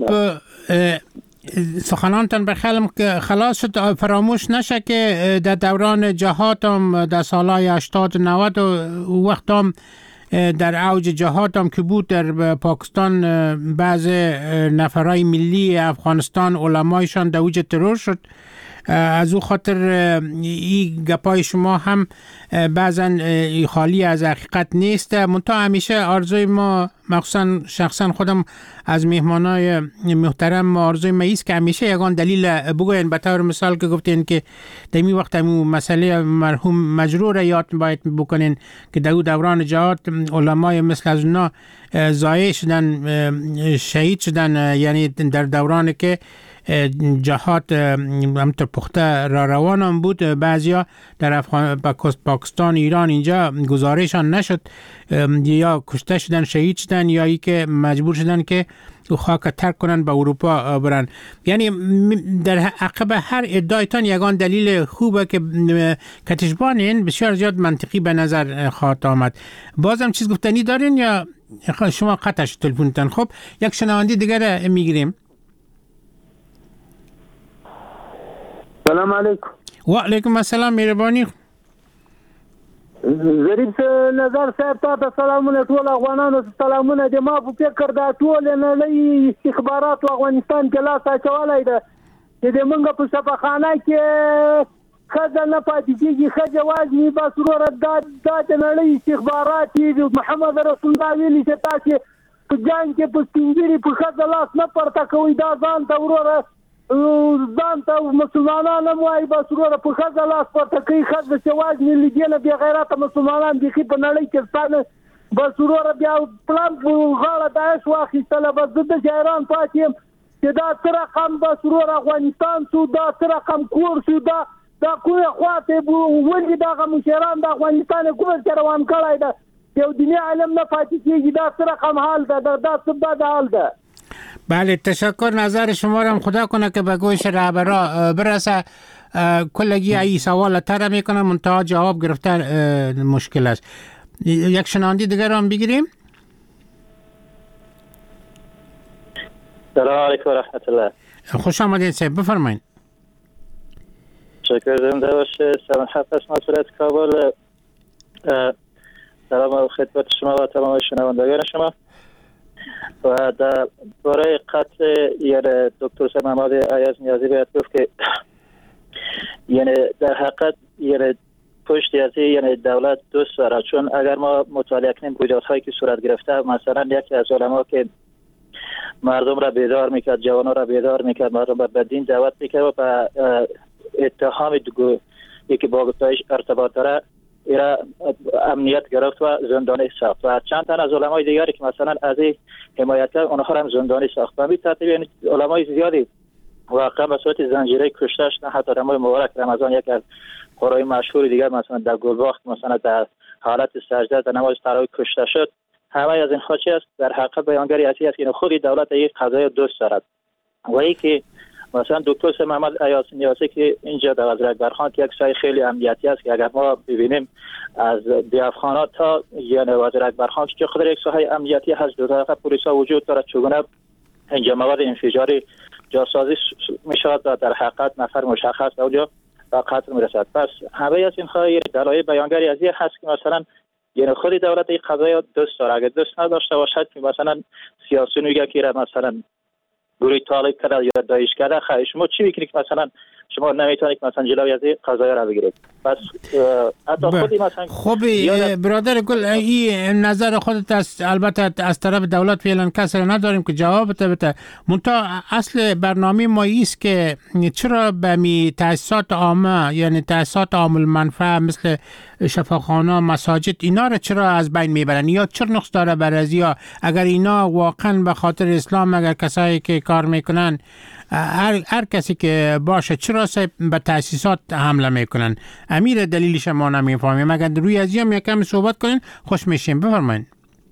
سخنانتان بخیالم که خلاص شد. فراموش نشه که در دوران جهاد هم در سالهای هشتاد نود و وقت هم در اوج جهاد هم که بود در پاکستان بعض نفرای ملی افغانستان علمایشان در اوج ترور شد. از او خاطر این گپای شما هم بعضا خالی از حقیقت نیست. منتها همیشه آرزوی ما مخصوصا شخصا خودم از مهمانای محترم آرزوی ما ایست که همیشه یگان دلیل بگوین به طور مثال که گفتین که در این وقت همون مسئله مرحوم مجرور یاد باید بکنین که در دوران جهاد علمای مثل از اونا ضایع شدن شهید شدن، یعنی در دوران که جهاد همطور پخته را روان هم بود بعضیا در افغان پاکستان ایران اینجا گزارشان نشد یا کشته شدن شهید شدن یا ای که مجبور شدن که خاک ترک کنن به اروپا برن. یعنی در عقب هر ادعایتان یگان دلیل خوبه که کتشبانین بسیار زیاد منطقی به نظر خواهد آمد. بازم چیز گفتنی دارین یا شما قطعش تلفنتان؟ خب یک شنوندی دیگر میگیریم. سلام علیکم. و علیکم السلام مهربانی. ظریف نظر صاحب ته سلامونه ټول افغانانو سلامونه دي. ما په فکر دا ټول نړۍ استخبارات افغانستان کې لاس اچولای ده چې د موږ په شفاخانه کې خزه نه پاتې کېږي. خزه وازني بس وروره دا د نړۍ استخبارات محمد رسول الله ویلي چې تاسې په جنگ کې په سپینګیري په ښځه لاس نه پورته کوئ دا ځان ته وروره ځان ته مسلمانان هم وایي بس وروره په ښځه لاس پورته کوي ښځه چې وژني له دې نه بې غیرته مسلمانان بیخي په نړۍ کې ستا نه بس وروره بیا پلان په غاړه داعش واخیستله بس زه د حیران پاتې یم چې دا څه رقم بس وروره افغانستان شو دا څه رقم کور شو دا دا کومې خواته ولې دغه مشران د افغانستان حکومت کې روان کړی ده یو دیني علم نه پاتې کېږي دا څه رقم حال ده دا څه بد حال ده. بله تشکر. نظر شما را خدا کنه که به گوش رهبرا برسه. کلگی ای سوال تر میکنه منتها جواب گرفتن مشکل است. یک شنوندی دیگر هم بگیریم. سلام علیکم و رحمت الله. خوش آمدید صاحب بفرمایید. شکر زنده باشه. سلام حفظ مسئولیت کابل. سلام خدمت شما و تمام شنوندگان شما. و در برای قتل یعنی دکتر سید محمد ایاز نیازی باید گفت که یعنی در حقیقت یعنی پشت از یعنی دولت دوست داره، چون اگر ما مطالعه کنیم رویدادهایی که صورت گرفته مثلا یکی از علما که مردم را بیدار میکرد، جوانان را بیدار میکرد، مردم را به دین دعوت میکرد و به اتهام یکی با داعش ارتباط داره ایرا امنیت گرفت و زندانی ساخت و چند تن از علمای دیگری که مثلا از این حمایت کرد اونها هم زندانی ساخت. و به ترتیب یعنی علمای زیادی واقعا به صورت زنجیره کشته شدن. حتی علمای مبارک رمضان یک از قرای مشهور دیگر مثلا در گلباخت مثلا در حالت سجده در نماز تراویح کشته شد. همه از این خاطی است در حقیقت بیانگری اصلی است که خود دولت یک قضایی دوست دارد و ای که مثلا دکتر سید محمد ایاز نیازی که اینجا در وزیر اکبرخان که یک سایه خیلی امنیتی است که اگر ما ببینیم از بیافخانات تا یعنی وزیر اکبرخان که خود یک سایه امنیتی هست، دو طرف پلیس ها وجود دارد، چگونه اینجا مواد انفجاری جاسازی میشود و در حقیقت نفر مشخص اونجا و قتل میرسد. پس همه از این خواهی دلایل بیانگری از این هست که مثلا یعنی خود دولت این قضایی دوست داره. اگر دوست نداشته باشد که مثلا سیاسی میگه که مثلا گروه طالب کرده یا داعش کرده، خیلی شما چی میکنید که مثلا شما نمیتونید مثلا جلوی از این قضایا را بگیرید؟ پس حتی خودی مثلا خب برادر گل این نظر خودت است، البته از طرف دولت فعلا کسی نداریم که جواب بده. منتها اصل برنامه ما است که چرا به می تاسیسات عامه یعنی تاسیسات عام المنفعه مثل شفاخانه، مساجد اینا را چرا از بین میبرن یا چرا نقص داره بر از یا اگر اینا واقعا به خاطر اسلام اگر کسایی که کار میکنن هر, هر کسی که باشه چرا به تاسیسات حمله میکنن؟ امیر دلیلش ما نمیفهمیم. اگر روی از هم یکم صحبت کنین خوش میشیم. بفرمایید.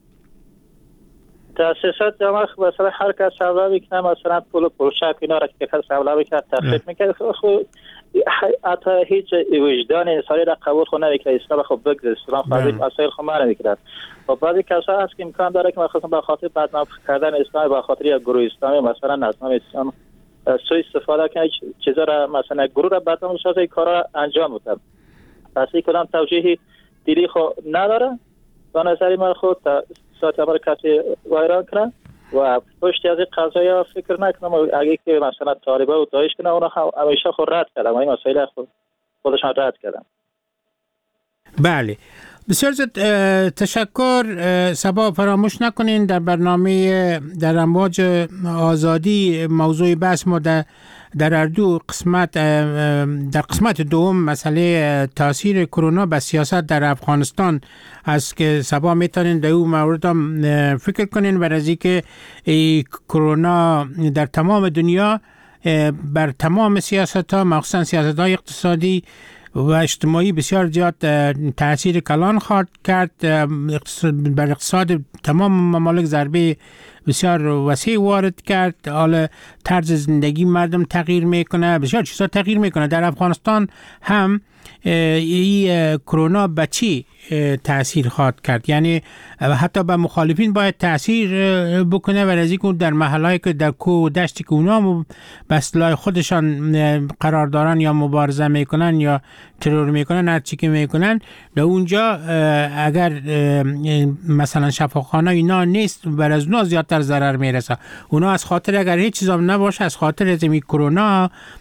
تاسیسات جامعه مثلا هر کس حمله میکنه مثلا پول پولشک اینا را که کس حمله میکنه تخریب میکنه خود حتی هیچ وجدان انسانی را قبول خود نمیکنه. اسلام خب بگذار اسلام خواهی مسائل خود ما نمیکنه. و بعضی کسا هست که امکان داره که مثلا به خاطر بدنام کردن اسلام به خاطر یک گروه اسلامی مثلا نظام اسلام سوء استفاده کنه چیزا را مثلا گروه را بدنام سازه کارا انجام بده. پس این کدام توجیه دیری خود نداره و نظری من خود ساعت عمر کسی ویران کنه و پشت از این قضایا فکر نکنم. اگه که مثلا طالبه و داعش کنه اونا همیشه خود رد کردم و این مسائل خود خودشان رد کردم. بله بسیار زد تشکر. سبا فراموش نکنین در برنامه در امواج آزادی موضوع بحث ما در در اردو قسمت در قسمت دوم مسئله تاثیر کرونا به سیاست در افغانستان است که سبا میتونین در اون مورد هم فکر کنین بر از اینکه کرونا در تمام دنیا بر تمام سیاست ها مخصوصا سیاست های اقتصادی و اجتماعی بسیار زیاد تاثیر کلان خواهد کرد. بر اقتصاد تمام ممالک ضربه بسیار وسیع وارد کرد. حالا طرز زندگی مردم تغییر میکنه، بسیار چیزا تغییر میکنه. در افغانستان هم این کرونا به چی تأثیر خواهد کرد؟ یعنی حتی به مخالفین باید تأثیر بکنه و از اینکه در محلهایی که در کوه و دشتی که اونا به اصطلاح خودشان قرار دارن یا مبارزه میکنن یا ترور میکنن هر چی که میکنن در اونجا اگر مثلا شفاخانه اینا نیست بر از اونا زیادتر ضرر میرسه. اونا از خاطر اگر هیچ چیزا نباشه از خاطر از این کرونا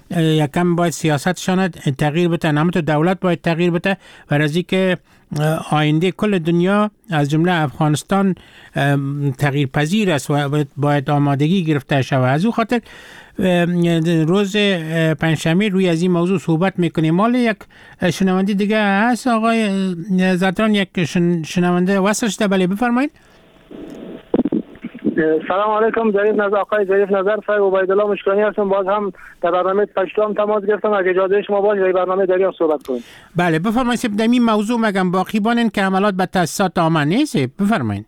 یکم باید سیاستشان تغییر بده، نمت دولت باید تغییر بده و از اینکه آینده کل دنیا از جمله افغانستان تغییر پذیر است و باید آمادگی گرفته شود. از او خاطر روز پنجشنبه روی از این موضوع صحبت میکنیم. مال یک شنونده دیگه هست آقای زدران، یک شنونده وصل شده. بله بفرمایید. سلام علیکم. ظریف نظر آقای ظریف نظر صاحب عبیدالله مشکانی هستم. باز هم در برنامه پشتام تماس گرفتم. اگه اجازه شما باشه در برنامه دریا صحبت کنیم. بله بفرمایید. در این موضوع مگم باقی بانن که عملات به تاسیسات عامه نیست. بفرمایید.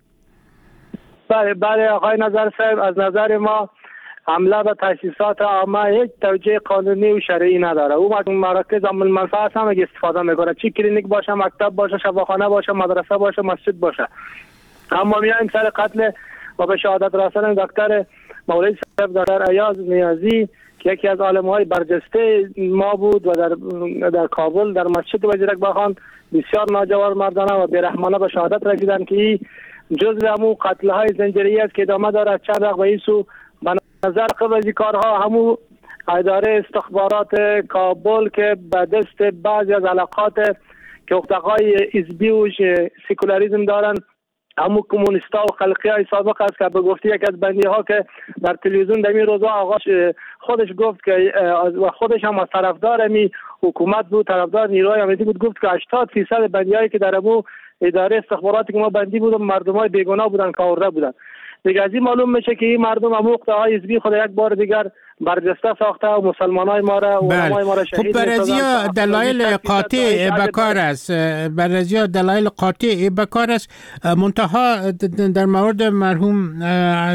بله بله آقای نظر صاحب، از نظر ما حمله به تاسیسات عامه هیچ توجیه قانونی و شرعی نداره. او مراکز عامل منفعت هم استفاده میکنه، چی کلینیک باشه، مکتب باشه، شفاخانه باشه، مدرسه باشه، مسجد باشه. اما میایم سر قتل و به شهادت رساندن دکتر مولوی صاحب دکتر ایاز نیازی که یکی از عالم‌های برجسته ما بود و در در کابل در مسجد وزیرک بخان بسیار ناجوار مردانه و بیرحمانه به شهادت رسیدند که این جزء همون قتل‌های زنجیره‌ای است که ادامه داره. چند رقم سو به نظر قبضی کارها همون اداره استخبارات کابل که به دست بعضی از علاقات که اختقای حزبی و سکولاریسم دارن، همون کمونیستا و خلقی های سابق است که به گفته یک از بندی ها که در تلویزیون در این روزها آقاش خودش گفت که و خودش هم از طرفدار می حکومت بود، طرفدار نیروهای امنیتی بود، گفت که هشتاد درصد بندی هایی که در ابو اداره استخباراتی که ما بندی بودن مردم های بیگناه بودن که آورده بودن. دیگه از این معلوم میشه که این مردم هم اقتهای حزبی خود یک بار دیگر برجسته ساخته و مسلمانای ما را و علمای ما را شهید می‌سازند. خب برازیا دلایل قاطع بکار است، برازیا دلایل قاطع بکار است. منتها در مورد مرحوم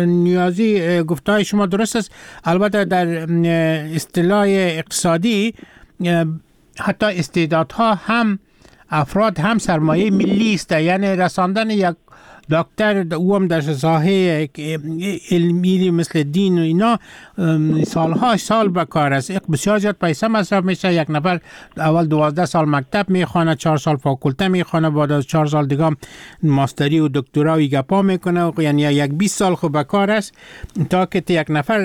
نیازی گفته‌های شما درست است. البته در اصطلاح اقتصادی حتی استعدادها هم افراد هم سرمایه ملی است، یعنی رساندن یک دکتر او هم در ساحه علمی مثل دین و اینا سالها سال بکار است، بسیار زیاد پیسه مصرف میشه. یک نفر اول دوازده سال مکتب میخوانه، چهار سال فاکولته میخوانه، بعد از چهار سال دیگه ماستری و دکترا گپا میکنه، یعنی یک بیست سال خوب بکار است تا که یک نفر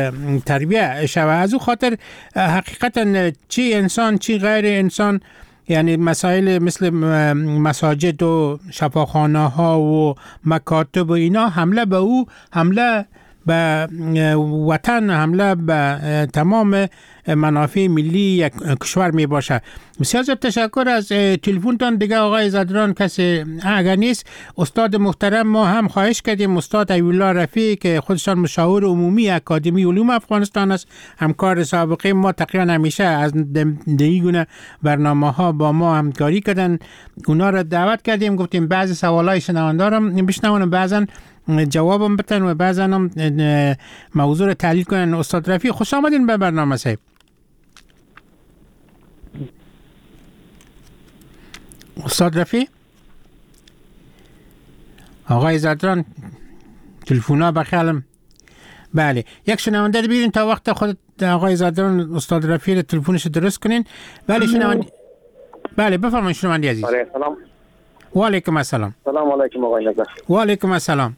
تربیه شوه. از او خاطر حقیقتا چی انسان چی غیر انسان، یعنی مسائل مثل مساجد و شفاخانه ها و مکاتب و اینا حمله به او، حمله به وطن، حمله به تمام منافع ملی یک کشور می باشه. بسیار زیاد تشکر از تلفنتان. دیگه آقای زدران کسی اگر نیست، استاد محترم ما هم خواهش کردیم، استاد ایوالله رفیعی که خودشان مشاور عمومی اکادمی علوم افغانستان است، همکار سابقه ما، تقریبا همیشه از دیگونه برنامه ها با ما همکاری کردن. اونا را دعوت کردیم، گفتیم بعضی سوالای شنونده را بشنون، بعضا جوابم بتن و بعضا هم موضوع رو تحلیل کنن. استاد رفیع خوش آمدین به برنامه صاحب. استاد رفیع، آقای زدران تلفونا بخیالم. بله یک شنونده رو بیرین تا وقت خود آقای زدران استاد رفیع تلفونش درست کنین. بله شنونده، بله بفرمایید شنونده عزیز. علیکم السلام. و علیکم السلام. سلام علیکم آقای نظر. و علیکم السلام.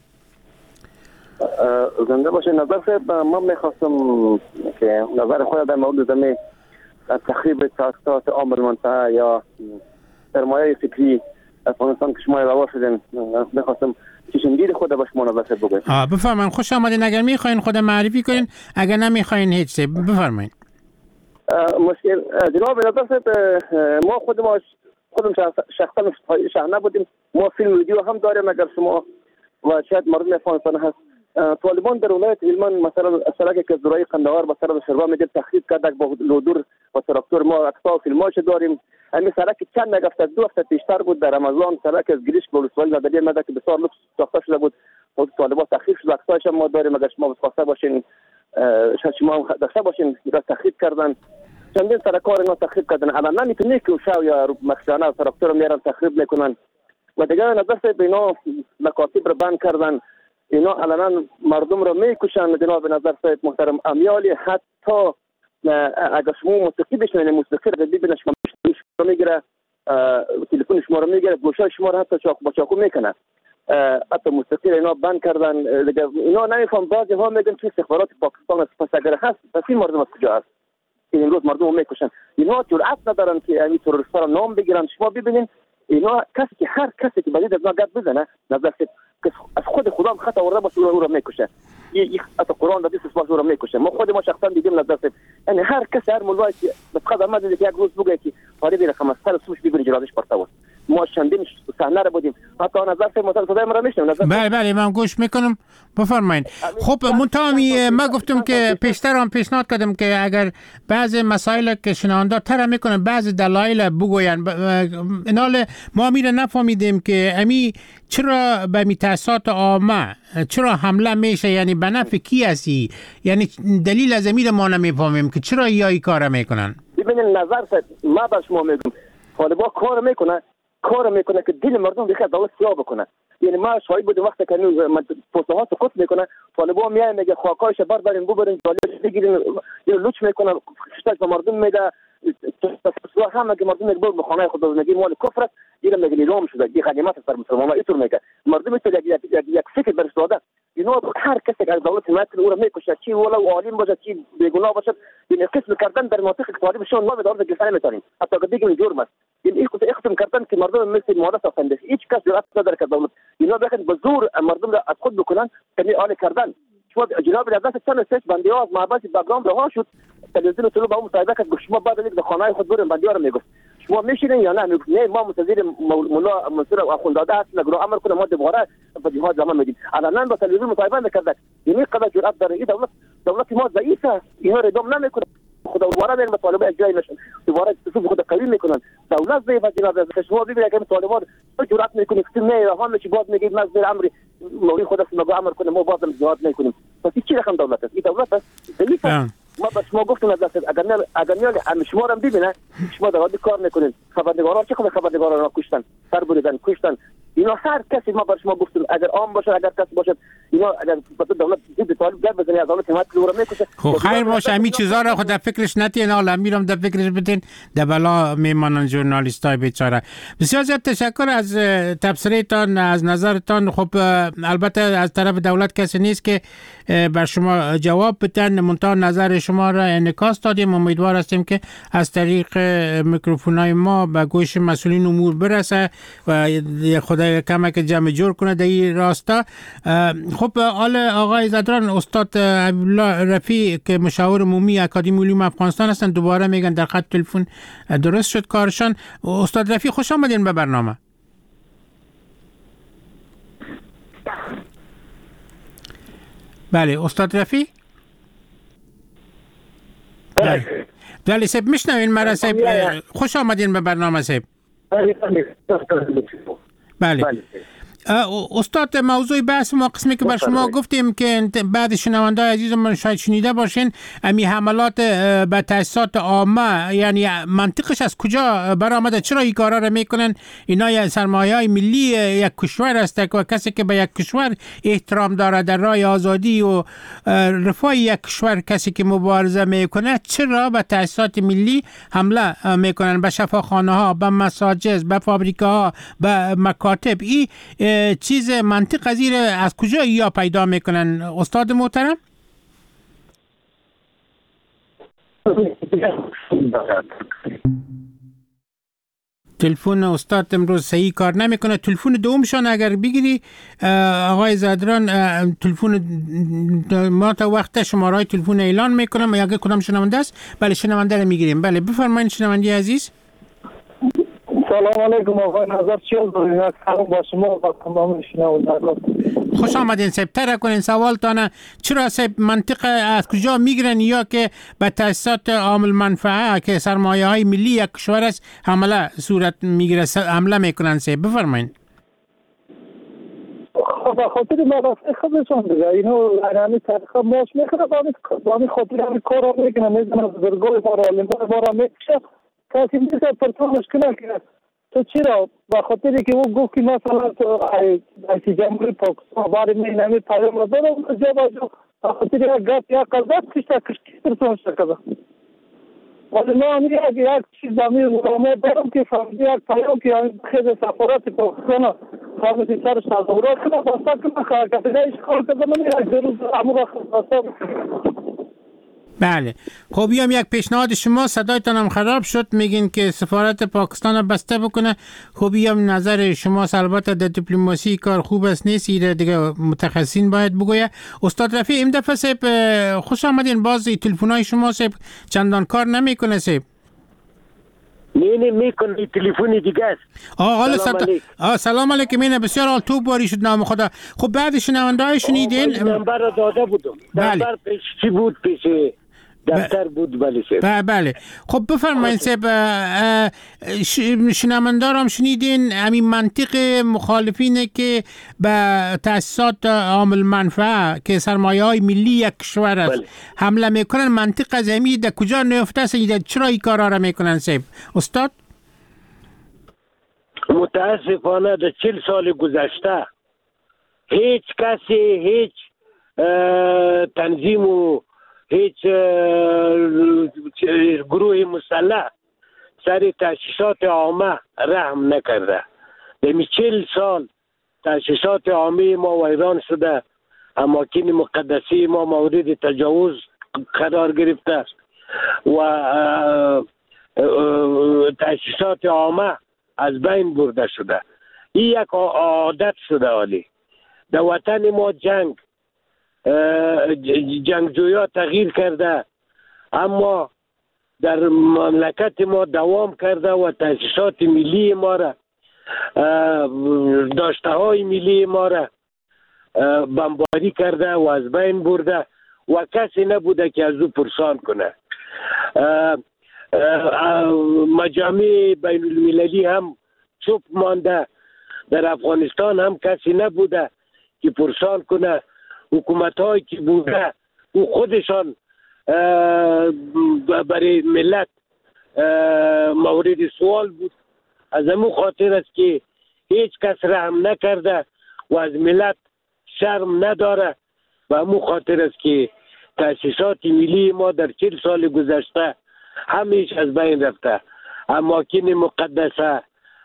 زنده باشه نظر صاحب. من میخواستم که نظر خود در مورد زمین تخریب تاسیسات عامل منطقه یا سرمایه فکری افغانستان که شما روا شدین، میخواستم چشمگیر خود با شما نظر صاحب بگویم. آه بفرمایید. خوش آمدین. اگر میخواین خود معرفی کنین، اگر نمیخواین هیچ چیز بفرمایید. مشکل جناب نظر صاحب، ما خود ما خودم شخصا شهنه بودیم، ما فیلم ویدیو هم داریم اگر شما و شاید مردم افغانستان هست. طالبان در ولایت هلمند مثلا سرک که زورای قندهار به سر شروا میگه تخریب کرده با لودور و تراکتور. ما اکسا فیلماش داریم. همین سرک چند نگفت دو هفته پیشتر بود در رمضان، سرک از گریش بولسوال نداری مده که بسیار لوکس ساخته شده بود، خود طالبان تخریب شد. اکساش هم ما داریم، اگر شما بخواسته باشین شما داشته باشین را تخریب کردن. چندین سرکار اینا تخریب کردن. الان نمیتونی که شاو یا مخزانه و تراکتور میارن تخریب میکنن. و دیگه نظر صاحب اینا مکاتب رو بند کردن، اینا علنا مردم رو میکشن. جناب نظر صاحب محترم، امیالی حتی اگر شما موسیقی بشنوید، موسیقی رو ببینید شما میگیره، تلفن شما رو میگیره، گوشه شما رو حتی چاقو با چاقو میکنه. حتی موسیقی اینا بند کردن. دیگه اینا نمیفهم. بعضی ها میگن که استخبارات پاکستان است، پس اگر هست پس این مردم از کجا هست؟ که امروز مردم میکشن. اینا جرأت ندارن که این تروریست‌ها را نام بگیرن. شما ببینید اینا کسی که هر کسی که بدید از ما گپ بزنه نظر از خود خدا هم خطا ورده باشه او را میکشه. یک از قرآن دادی سوال او را میکشه. ما خود ما شخصا دیدیم نظر یعنی هر کسی هر مولایی که به قدر ما دیدیم یک روز بگه که طالب رقم سر سوش ببینید جلادش پرتاوست. ما چندین صحنه را بودیم حتی نظر سه مطالعه صدای مرا میشنم. بله بله من گوش میکنم بفرمایید. خب منتهی ما گفتم که پیشتر هم پیشنهاد کردم که اگر بعض مسائل که شنونده تر میکنن بعض دلایل بگوین اینال ما میره نفهمیدیم که امی چرا به میتاسات عامه چرا حمله میشه یعنی به نفع کی هستی یعنی دلیل از امیر ما نمیفهمیم که چرا یای کار میکنن. ببینید نظر ما به شما میگم طالبا کار میکنه کار میکنه که دل مردم بخواد دولت سیاه بکنه. یعنی ما شاهد بودیم وقتی که پوسته ها سقوط میکنه طالبا میای میگه خاکایش بر برین ببرین جالب بگیرین یا لوچ میکنه خشتاش به مردم میده تصور هم که مردم میگه به خانه خود زندگی مال کفر است دیگه میگه لیلام شده دی خدمات سر مسلمان اینطور میگه مردم تو یک یک فکر برش داده اینا هر کسی که دولت حمایت او را میکشه چی ولو عالم باشه چی بیگناه باشه این قسم کردن در مناطق طالب شون ما به دور گفتن میتونیم حتی که دیگه جرم است این ایخ اختم کردن که مردم مثل مورد ساختند هیچ کس جرأت نداره که دولت اینا بخواد به زور مردم را از خود بکنن یعنی آل کردن شما جناب العزت سن سه بندیاز محبت باگراند رها شد تلویزیون تو با مصاحبه کرد شما بعد از خانه خود برین بندیار رو میگفت شما میشینین یا نه میگفت نه ما منتظر مولا منصور اخوندزاده هست نگرو امر کنه ما دوباره به جهاد زمان میدیم الان با تلویزیون مصاحبه میکرد این قدر جرأت داره این دولت دولت ما ضعیفه اینا رو دم نمیکنه خدا دوباره میرن مطالبه اجرایی نشن دوباره تصوف خود قوی میکنن دولت ضعیفه جناب از شما ببینید که طالبان جرأت میکنه که نه راه چی باز میگید مزد امر مولی خود است نگو امر کنه ما بازم جهاد نکنیم پس چی رقم دولت است این دولت است ضعیفه ما بس ما گفتم از اگر نه اگر نه شما رو ببینه شما دارید کار میکنین خبرنگارا چه خبر خبرنگارا را کشتن سر بریدن کشتن اینا هر کسی ما بر شما گفتم اگر عام باشه اگر کسی باشه اینا اگر دولت ضد طالب گرد بزنه از دولت حمایت رو میکشه خب خیر باشه همین چیزا را خود فکرش نتین حالا میرم در فکرش بدین در بلا میمانن ژورنالیستای بیچاره. بسیار زیاد تشکر از تبصرهتان از نظرتان. خب البته از طرف دولت کسی نیست که بر شما جواب بدن منتها نظر شما را انعکاس دادیم. امیدوار هستیم که از طریق میکروفونای ما به گوش مسئولین امور برسه و خدای کمک جمع جور کنه در این راستا. خب آل آقای زدران استاد حبیبالله رفیع که مشاور عمومی اکادمی علوم افغانستان هستن دوباره میگن در خط تلفن درست شد کارشان. استاد رفیع خوش آمدین به برنامه. بله استاد رفیع بله بله سب میشنوین مرا سب خوش آمدین به برنامه سب. بله استاد موضوع بحث ما قسمی که بر شما گفتیم که بعد شنونده عزیز من شاید شنیده باشین امی حملات به تاسیسات عامه یعنی منطقش از کجا برآمده چرا این کارا را میکنن اینا یا سرمایه‌های ملی یک کشور است و کسی که به یک کشور احترام داره در راه آزادی و رفاه یک کشور کسی که مبارزه میکنه چرا به تاسیسات ملی حمله میکنن به شفاخانه ها به مساجد به فابریکاها به مکاتب این چیز منطق از از کجا یا پیدا میکنن استاد محترم؟ تلفن استاد امروز صحیح کار نمیکنه. تلفن دومشان اگر بگیری آقای زدران تلفن ما تا وقت شماره تلفن اعلان میکنم یا اگر کدام شنونده است بله شنونده رو میگیریم. بله بفرمایید شنونده عزیز. سلام علیکم آقای نظر چیز دارید سلام با شما و تمام شنوندگان. خوش آمدین سب تر کنین سوالتانه چرا سب منطق از کجا میگیرن یا که به تاسیسات عامل منفعه که سرمایه های ملی یک کشور است حمله صورت میگیره حمله میکنن سب بفرمایید. خب خاطر مدرسه خودشون دیگه اینو یعنی تاریخ ماش میخوره با این خاطر همین کارا میکنه میزنه بزرگای بارا علمای بارا میکشه کسی میشه پرتون مشکل کنه. تو چرا با خاطری که او گفت که مثلا تو رئیس جمهوری پاکستان باره می نمی پیام را داره اون جا با جا با خاطری یک گفت یک قضا کشتا کشتی پرتون شکده ولی ما همی یک چیز همی ما دارم که فهمیدی یک پیام که خیلی سفارت پاکستان فهمیدی سرش تظاهرات کنه باستا کنه کتگاه اشکال کنه من یک دو روز امور خواستم. بله. خب بیام یک پیشنهاد شما، صدایتان هم خراب شد، میگین که سفارت پاکستان رو بسته بکنه. خب بیام نظر شما، البته در دیپلماسی کار خوب است نیست، ایره دیگه متخصصین باید بگویه. استاد رفیع این دفعه سیب خوش آمدین، باز تلفن‌های شما سیب چندان کار نمیکنه سیب. نه نه میکنه تلفنی دیگه است. آه حالا سلام علیکم. آه سلام علیکم. اینه بسیار حال تو باری شد نام خدا. خب بعد شنونده‌های شنیدین نمبر رو داده بودم. نمبر پیش چی بود؟ پیش دفتر بود. بله سیب. بله. خب بفرمایید سیب، شنوندارم شنیدین همین منطق مخالفینه که به تأسیسات عامل منفعه که سرمایه های ملی یک کشور است حمله میکنن. منطق از همین در کجا نفته است؟ چرا این کارا را میکنن سیب استاد؟ متاسفانه در چل سال گذشته هیچ کسی، هیچ تنظیم و هیچ گروه مسلح سر تأسیسات عامه رحم نکرده. در چل سال تأسیسات عامه ما ویران شده، اماکن مقدسی ما مورد تجاوز قرار گرفته و تأسیسات عامه از بین برده شده. این یک عادت شده. ولی در وطن ما جنگ جنگجویا تغییر کرده، اما در مملکت ما دوام کرده و تأسیسات ملی ما را، داشته های ملی ما را بمباری کرده و از بین برده و کسی نبوده که از او پرسان کنه. مجامع بین المللی هم چوب مانده، در افغانستان هم کسی نبوده که پرسان کنه. حکومت هایی که بوده او خودشان برای ملت مورد سوال بود. از همون خاطر است که هیچ کس رحم نکرده و از ملت شرم نداره و همون خاطر است که تأسیسات ملی ما در چل سال گذشته همیش از بین رفته. اماکن مقدسه،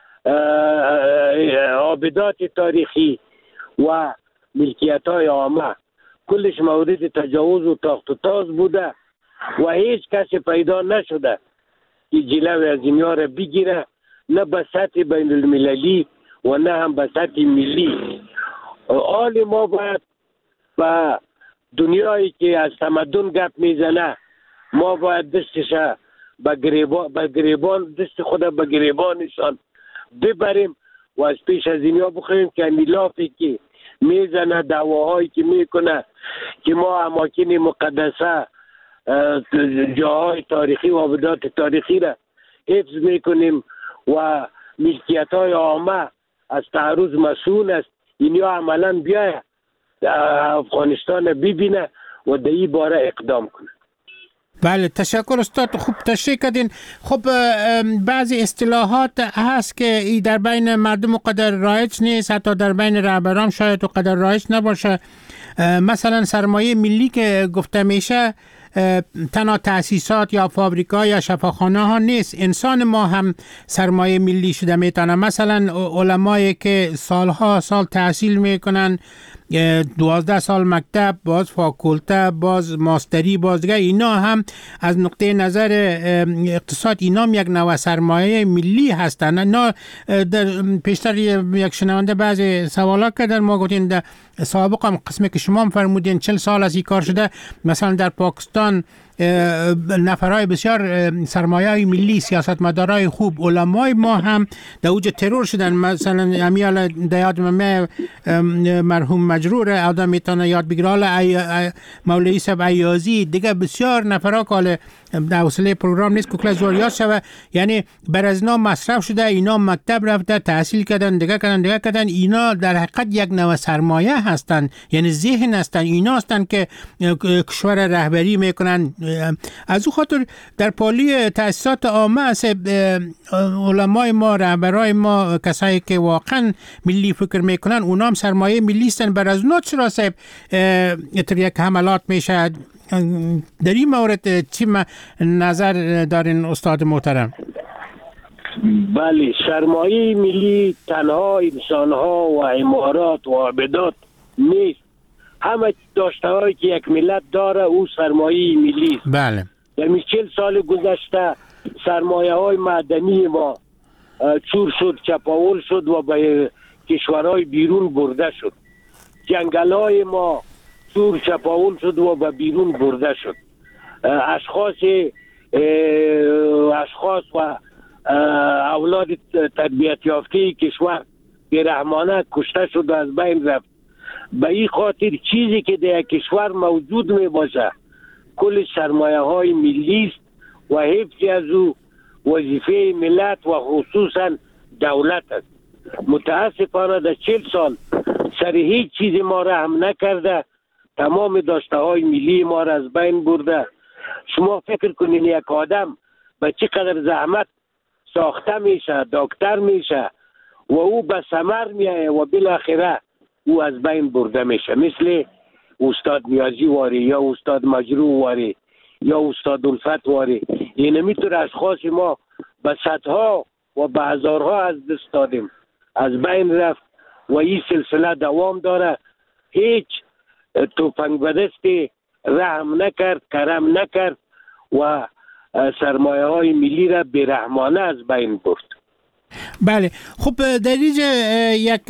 عابدات تاریخی و ملکیت های عامه کلش مورد تجاوز و تاخت و تاز بوده و هیچ کسی پیدا نشده که جلوی از اینها را بگیره، نه به سطح بین المللی و نه هم به سطح ملی. حال ما باید به دنیایی که از تمدن گپ میزنه، ما باید دستش به گریبان به گریبان دست خود به گریبانشان ببریم و از پیش از اینها بخوریم که میلافی که میزنه، دعواهایی که میکنه که ما اماکن مقدسه، جاهای تاریخی و عابدات تاریخی را حفظ میکنیم و ملکیت های عامه از تعرض مسئول است. اینها عملا بیاید افغانستان ببینه و در این باره اقدام کنه. بله تشکر استاد، خوب تشریح کردین. خب بعضی اصطلاحات هست که ای در بین مردم قدر رایج نیست، حتی در بین رهبران شاید و قدر رایج نباشه. مثلا سرمایه ملی که گفته میشه تنها تأسیسات یا فابریکا یا شفاخانه ها نیست، انسان ما هم سرمایه ملی شده میتونه. مثلا علمایی که سالها سال تحصیل میکنن، دوازده سال مکتب، باز فاکولته، باز ماستری، باز دیگه، اینا هم از نقطه نظر اقتصاد اینا هم یک نوع سرمایه ملی هستن. اینا در پیشتر یک شنونده بعضی سوالات کردن، ما گفتیم در سابق هم قسمی که شما هم فرمودین چل سال از این کار شده. مثلا در پاکستان نفرای بسیار سرمایه ملی، سیاستمدارای خوب، علمای ما هم در اوج ترور شدن. مثلا امیال دیاد ممه مرحوم مجرور آدم میتونه یاد بگیره، مولوی صاحب عیازی دیگه، بسیار نفرا که در حوصله پروگرام نیست که کل زور یاد شوه. یعنی بر از اینا مصرف شده، اینا مکتب رفته، تحصیل کردن، دیگه کردن دیگه کردن. اینا در حقیقت یک نوع سرمایه هستن، یعنی ذهن هستن. اینا هستن که کشور رهبری میکنن. از او خاطر در پالی تأسیسات عامه است علمای ما، رهبرای ما، کسایی که واقعا ملی فکر میکنن، اونا هم سرمایه ملی هستن. بر از اونا چرا صاحب اتر یک حملات میشه؟ در این مورد چی نظر دارین استاد محترم؟ بله، سرمایه ملی تنها انسانها و عمارات و عبادات نیست. همه داشته هایی که یک ملت داره او سرمایه ملی است. بله. در چهل سال گذشته سرمایه های معدنی ما چور شد، چپاول شد و به کشورهای بیرون برده شد. جنگل های ما چور چپاول شد و به بیرون برده شد. اشخاص اشخاص و اولاد تربیت یافته کشور بی‌رحمانه کشته شد و از بین رفت. به این خاطر چیزی که در کشور موجود می باشه کل سرمایه های ملی است و حفظ از او وظیفه ملت و خصوصا دولت است. متاسفانه در چهل سال سر هیچ چیز ما رحم نکرده، تمام داشته های ملی ما را از بین برده. شما فکر کنین یک آدم به چقدر زحمت ساخته میشه، دکتر میشه و او به ثمر میایه و بالاخره او از بین برده میشه، مثل استاد نیازی واری یا استاد مجروح واری یا استاد الفت واری. این میتونه اشخاص ما به صدها و به هزارها از دست دادیم، از بین رفت و این سلسله دوام داره. هیچ توفنگ به دست رحم نکرد، کرم نکرد و سرمایه های ملی را بی‌رحمانه از بین برد. بله. خب در اینجا یک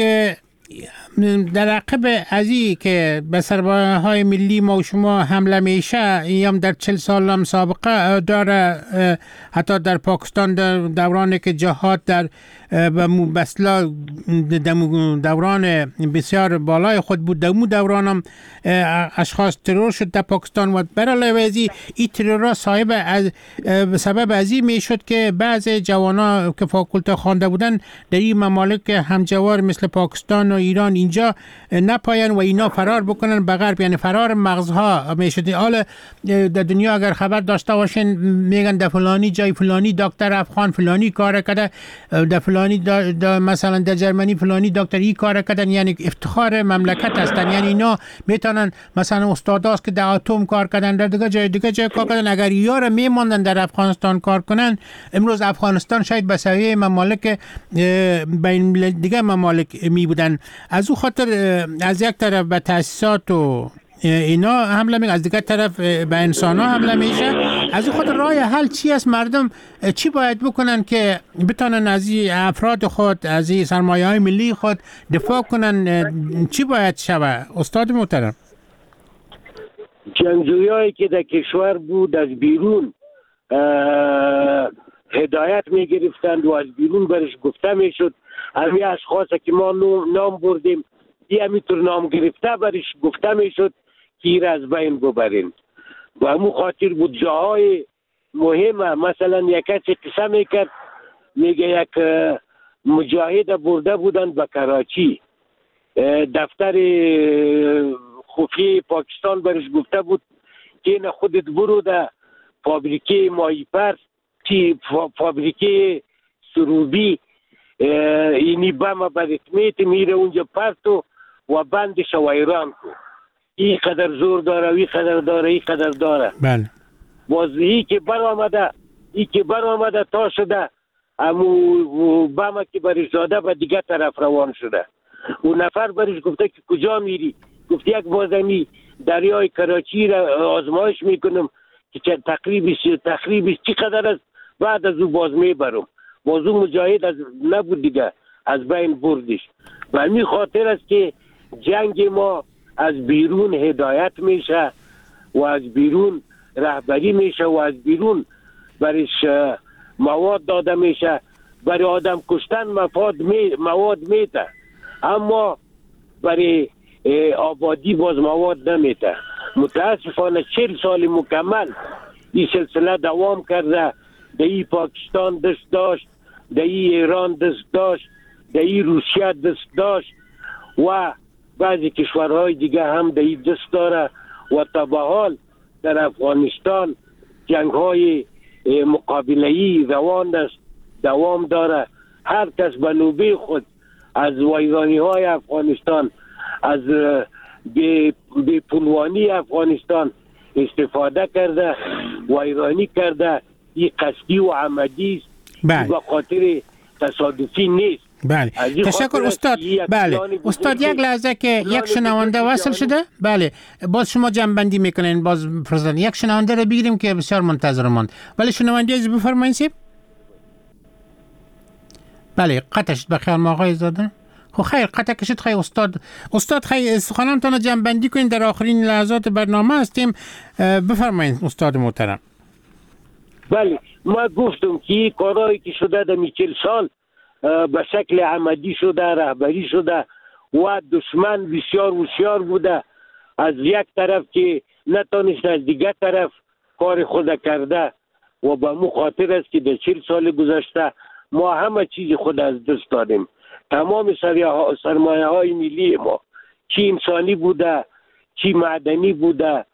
در عقب ازی که به سرمایه های ملی ما و شما حمله میشه، یا در چل سال هم سابقه داره، حتی در پاکستان در دورانی که جهاد در بسلا دوران بسیار بالای خود بود، در اون دوران هم اشخاص ترور شد در پاکستان و برای ازی این ترور صاحب از سبب ازی می شد که بعض جوانا که فاکولته خوانده بودن در این ممالک همجوار مثل پاکستان و ایران اینجا نپاین و اینا فرار بکنن به غرب، یعنی فرار مغزها میشد. حالا در دنیا اگر خبر داشته باشین میگن در فلانی جای فلانی دکتر افغان فلانی کار کرده، در فلانی دا دا مثلا در جرمنی فلانی دکتر ای کار کردن، یعنی افتخار مملکت هستن. یعنی اینا میتونن مثلا استاداست که در اتم کار کردن، در دیگه جای دیگه جای کار کردن، اگر یار میموندن در افغانستان کار کنن، امروز افغانستان شاید به سویه ممالک بین دیگه ممالک می بودن. از او خاطر از یک طرف به تاسیسات و اینا حمله میگه، از دیگر طرف به انسان ها حمله میشه. از این خاطر راه حل چی است؟ مردم چی باید بکنن که بتونن از این افراد خود، از این سرمایه های ملی خود دفاع کنن؟ چی باید شود استاد محترم؟ جنگجویی هایی که در کشور بود از بیرون هدایت میگرفتند و از بیرون برش گفته میشد، همین اشخاص که ما نام بردیم یه همینطور نام گرفته برش گفته میشد که این از بین ببرین و همون خاطر بود جاهای مهمه. مثلا یک کسی قصه میکرد، میگه یک مجاهد برده بودن به کراچی، دفتر خفیه پاکستان برش گفته بود که این خودت برو در فابریکه ماهیپر که فابریکه سروبی اینی بم برت میتی میره اونجا پرتو و بندش و ایران کن. این قدر زور داره، این قدر داره، این قدر داره. بله. باز این که بر آمده، این که بر آمده تا شده، امو بم که برش داده به دیگه طرف روان شده. اون نفر برش گفته که کجا میری؟ گفت یک بازمی دریای کراچی را آزمایش میکنم که تقریبی تقریبی چی قدر است، بعد از او باز میبرم. باز اون مجاهد از نبود دیگه، از بین بردش. و همین خاطر است که جنگ ما از بیرون هدایت میشه و از بیرون رهبری میشه و از بیرون برش مواد داده میشه. برای آدم کشتن مفاد می مواد میده، اما برای آبادی باز مواد نمیده. متاسفانه چهل سال مکمل این سلسله دوام کرده. در این پاکستان دست داشت، در این ایران دست داشت، در این روسیه دست داشت و بعضی کشورهای دیگه هم در این دست داره و تا به حال در افغانستان جنگ های مقابله‌ای روان است، دوام داره. هر کس به نوبه خود از ویرانی های افغانستان، از بی پولوانی افغانستان استفاده کرده، ویرانی کرده. این قصدی و عمدی است، به خاطر تصادفی نیست. بله تشکر استاد. بله استاد یک لحظه که یک شنونده وصل شده. بله باز شما جنبندی میکنین باز فرزند یک شنونده رو بگیریم که بسیار منتظر ماند. ولی شنونده از بفرمایید سیب. بله قطعش بخیر ما آقای زاده. خب خیر قطع کشید. خیر استاد استاد خیر سخنانتان جنبندی کنین در آخرین لحظات برنامه هستیم. بفرمایید استاد محترم. بله ما گفتم که کارهایی که شده در چهل سال به شکل عمدی شده، رهبری شده و دشمن بسیار هوشیار بوده. از یک طرف که نتانست از دیگر طرف کار خود کرده و به مو خاطر است که در چهل سال گذشته ما همه چیز خود از دست دادیم. تمام سرمایه های ملی ما چی انسانی بوده، چی معدنی بوده،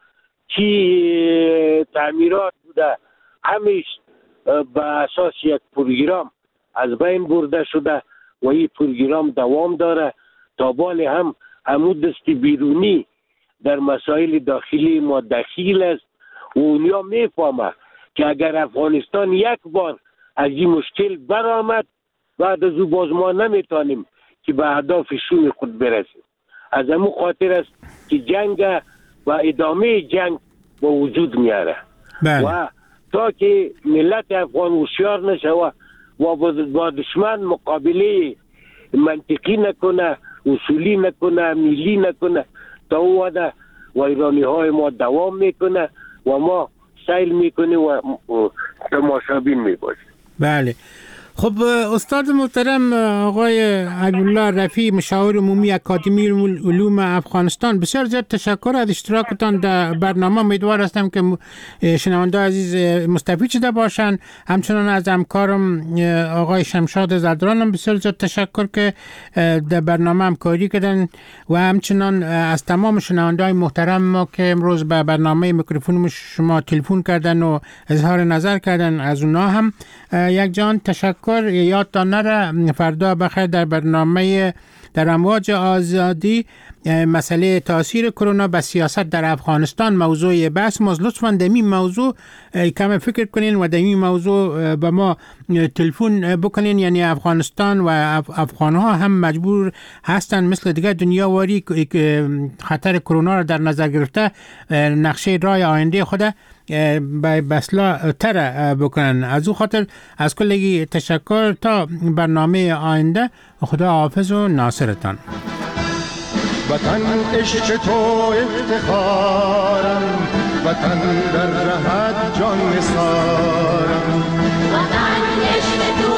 چی تعمیرات بوده، همیش به اساس یک پروگرام از بین برده شده و این پروگرام دوام داره. تا بال هم همون دست بیرونی در مسائل داخلی ما دخیل است و اونیا میفهمه که اگر افغانستان یک بار از این مشکل برآمد بعد از او باز ما نمیتونیم که به اهداف شوم خود برسیم. از همون خاطر است که جنگ و ادامه جنگ با وجود میاره. و تا که ملت افغان هوشیار نشوه و با دشمن مقابله منطقی نکنه، اصولی نکنه، ملی نکنه، تا او وعده و ایرانی های ما دوام میکنه و ما سیل میکنه و تماشابین میباشیم. بله خب استاد محترم آقای حبیبالله رفیع مشاور عمومی اکادمی علوم افغانستان، بسیار زیاد تشکر از اشتراکتان در برنامه. امیدوار هستم که شنونده عزیز مستفید شده باشند. همچنان از همکارم آقای شمشاد زدرانم بسیار زیاد تشکر که در برنامه همکاری کردن و همچنان از تمام شنونده های محترم ما که امروز به برنامه میکروفون شما تلفن کردن و اظهار نظر کردن از اونا هم یک جان تشکر. یادتان نره فردا بخیر در برنامه در امواج آزادی مسئله تاثیر کرونا به سیاست در افغانستان موضوع بحث ماست. لطفاً در این موضوع کم فکر کنین و در این موضوع به ما تلفن بکنین. یعنی افغانستان و افغانها هم مجبور هستن مثل دیگر دنیا واری خطر کرونا را در نظر گرفته نقشه راه آینده خود به بسلا تر بکنن. از او خاطر از کلگی تشکر. تا برنامه آینده خدا حافظ و ناصرتان. وطن عشق تو افتخارم، وطن در رهت جان نثارم. وطن عشق تو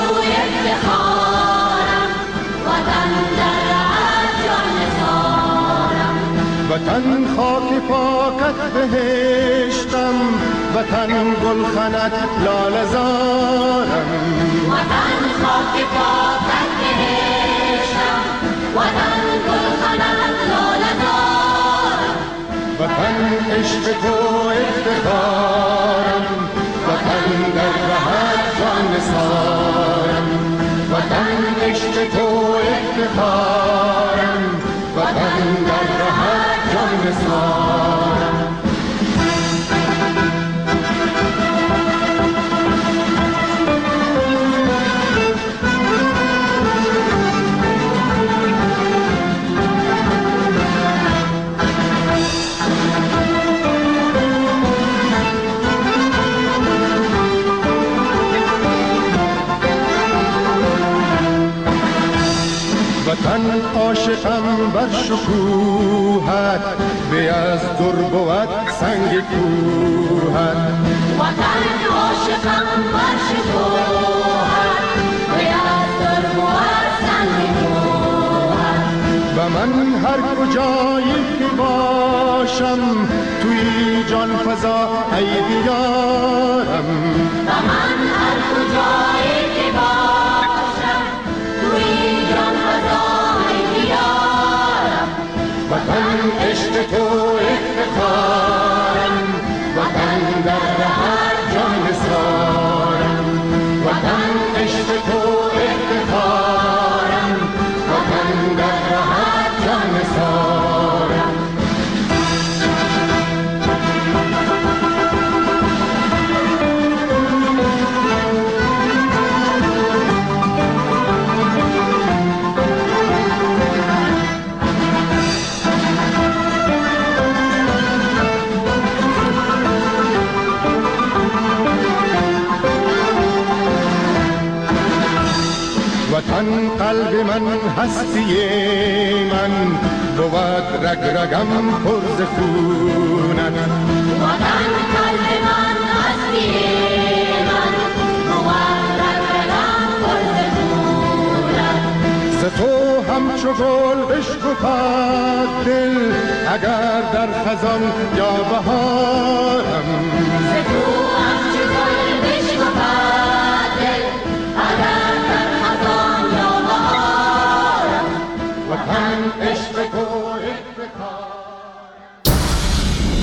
افتخارم، وطن در رهت جان نثارم. وطن خاک پاکت بهشتم، وطن گلخنت لاله زارم. وطن خاک پاکت بهشتم، وطن گلخنت لاله زارم. وطن عشق تو افتخارم، وطن در رهت جان نثارم. وطن عشق تو افتخارم، وطن در رهت جان نثارم. وطن عاشقم بر شکوهت، به از در بود سنگ کوهت. وطن عاشقم بر شکوهت، به از در بود سنگ کوهت. و من هر کجایی که باشم توی جان فضا ای دیارم. و من هر کجایی که باشم توی جان فضا ای دیارم. وطن عشق تو افتخارم، وطن در رهت جان نثارم. وطن عشق تو افتخارم، وطن در رهت جان نثارم. من هستی من بود رگ رگم پر ز خونت وطن قلب من هستی من بود رگ رگم پر ز خونت ز تو همچو گل بشکفد دل اگر در خزان یا بهارم ز تو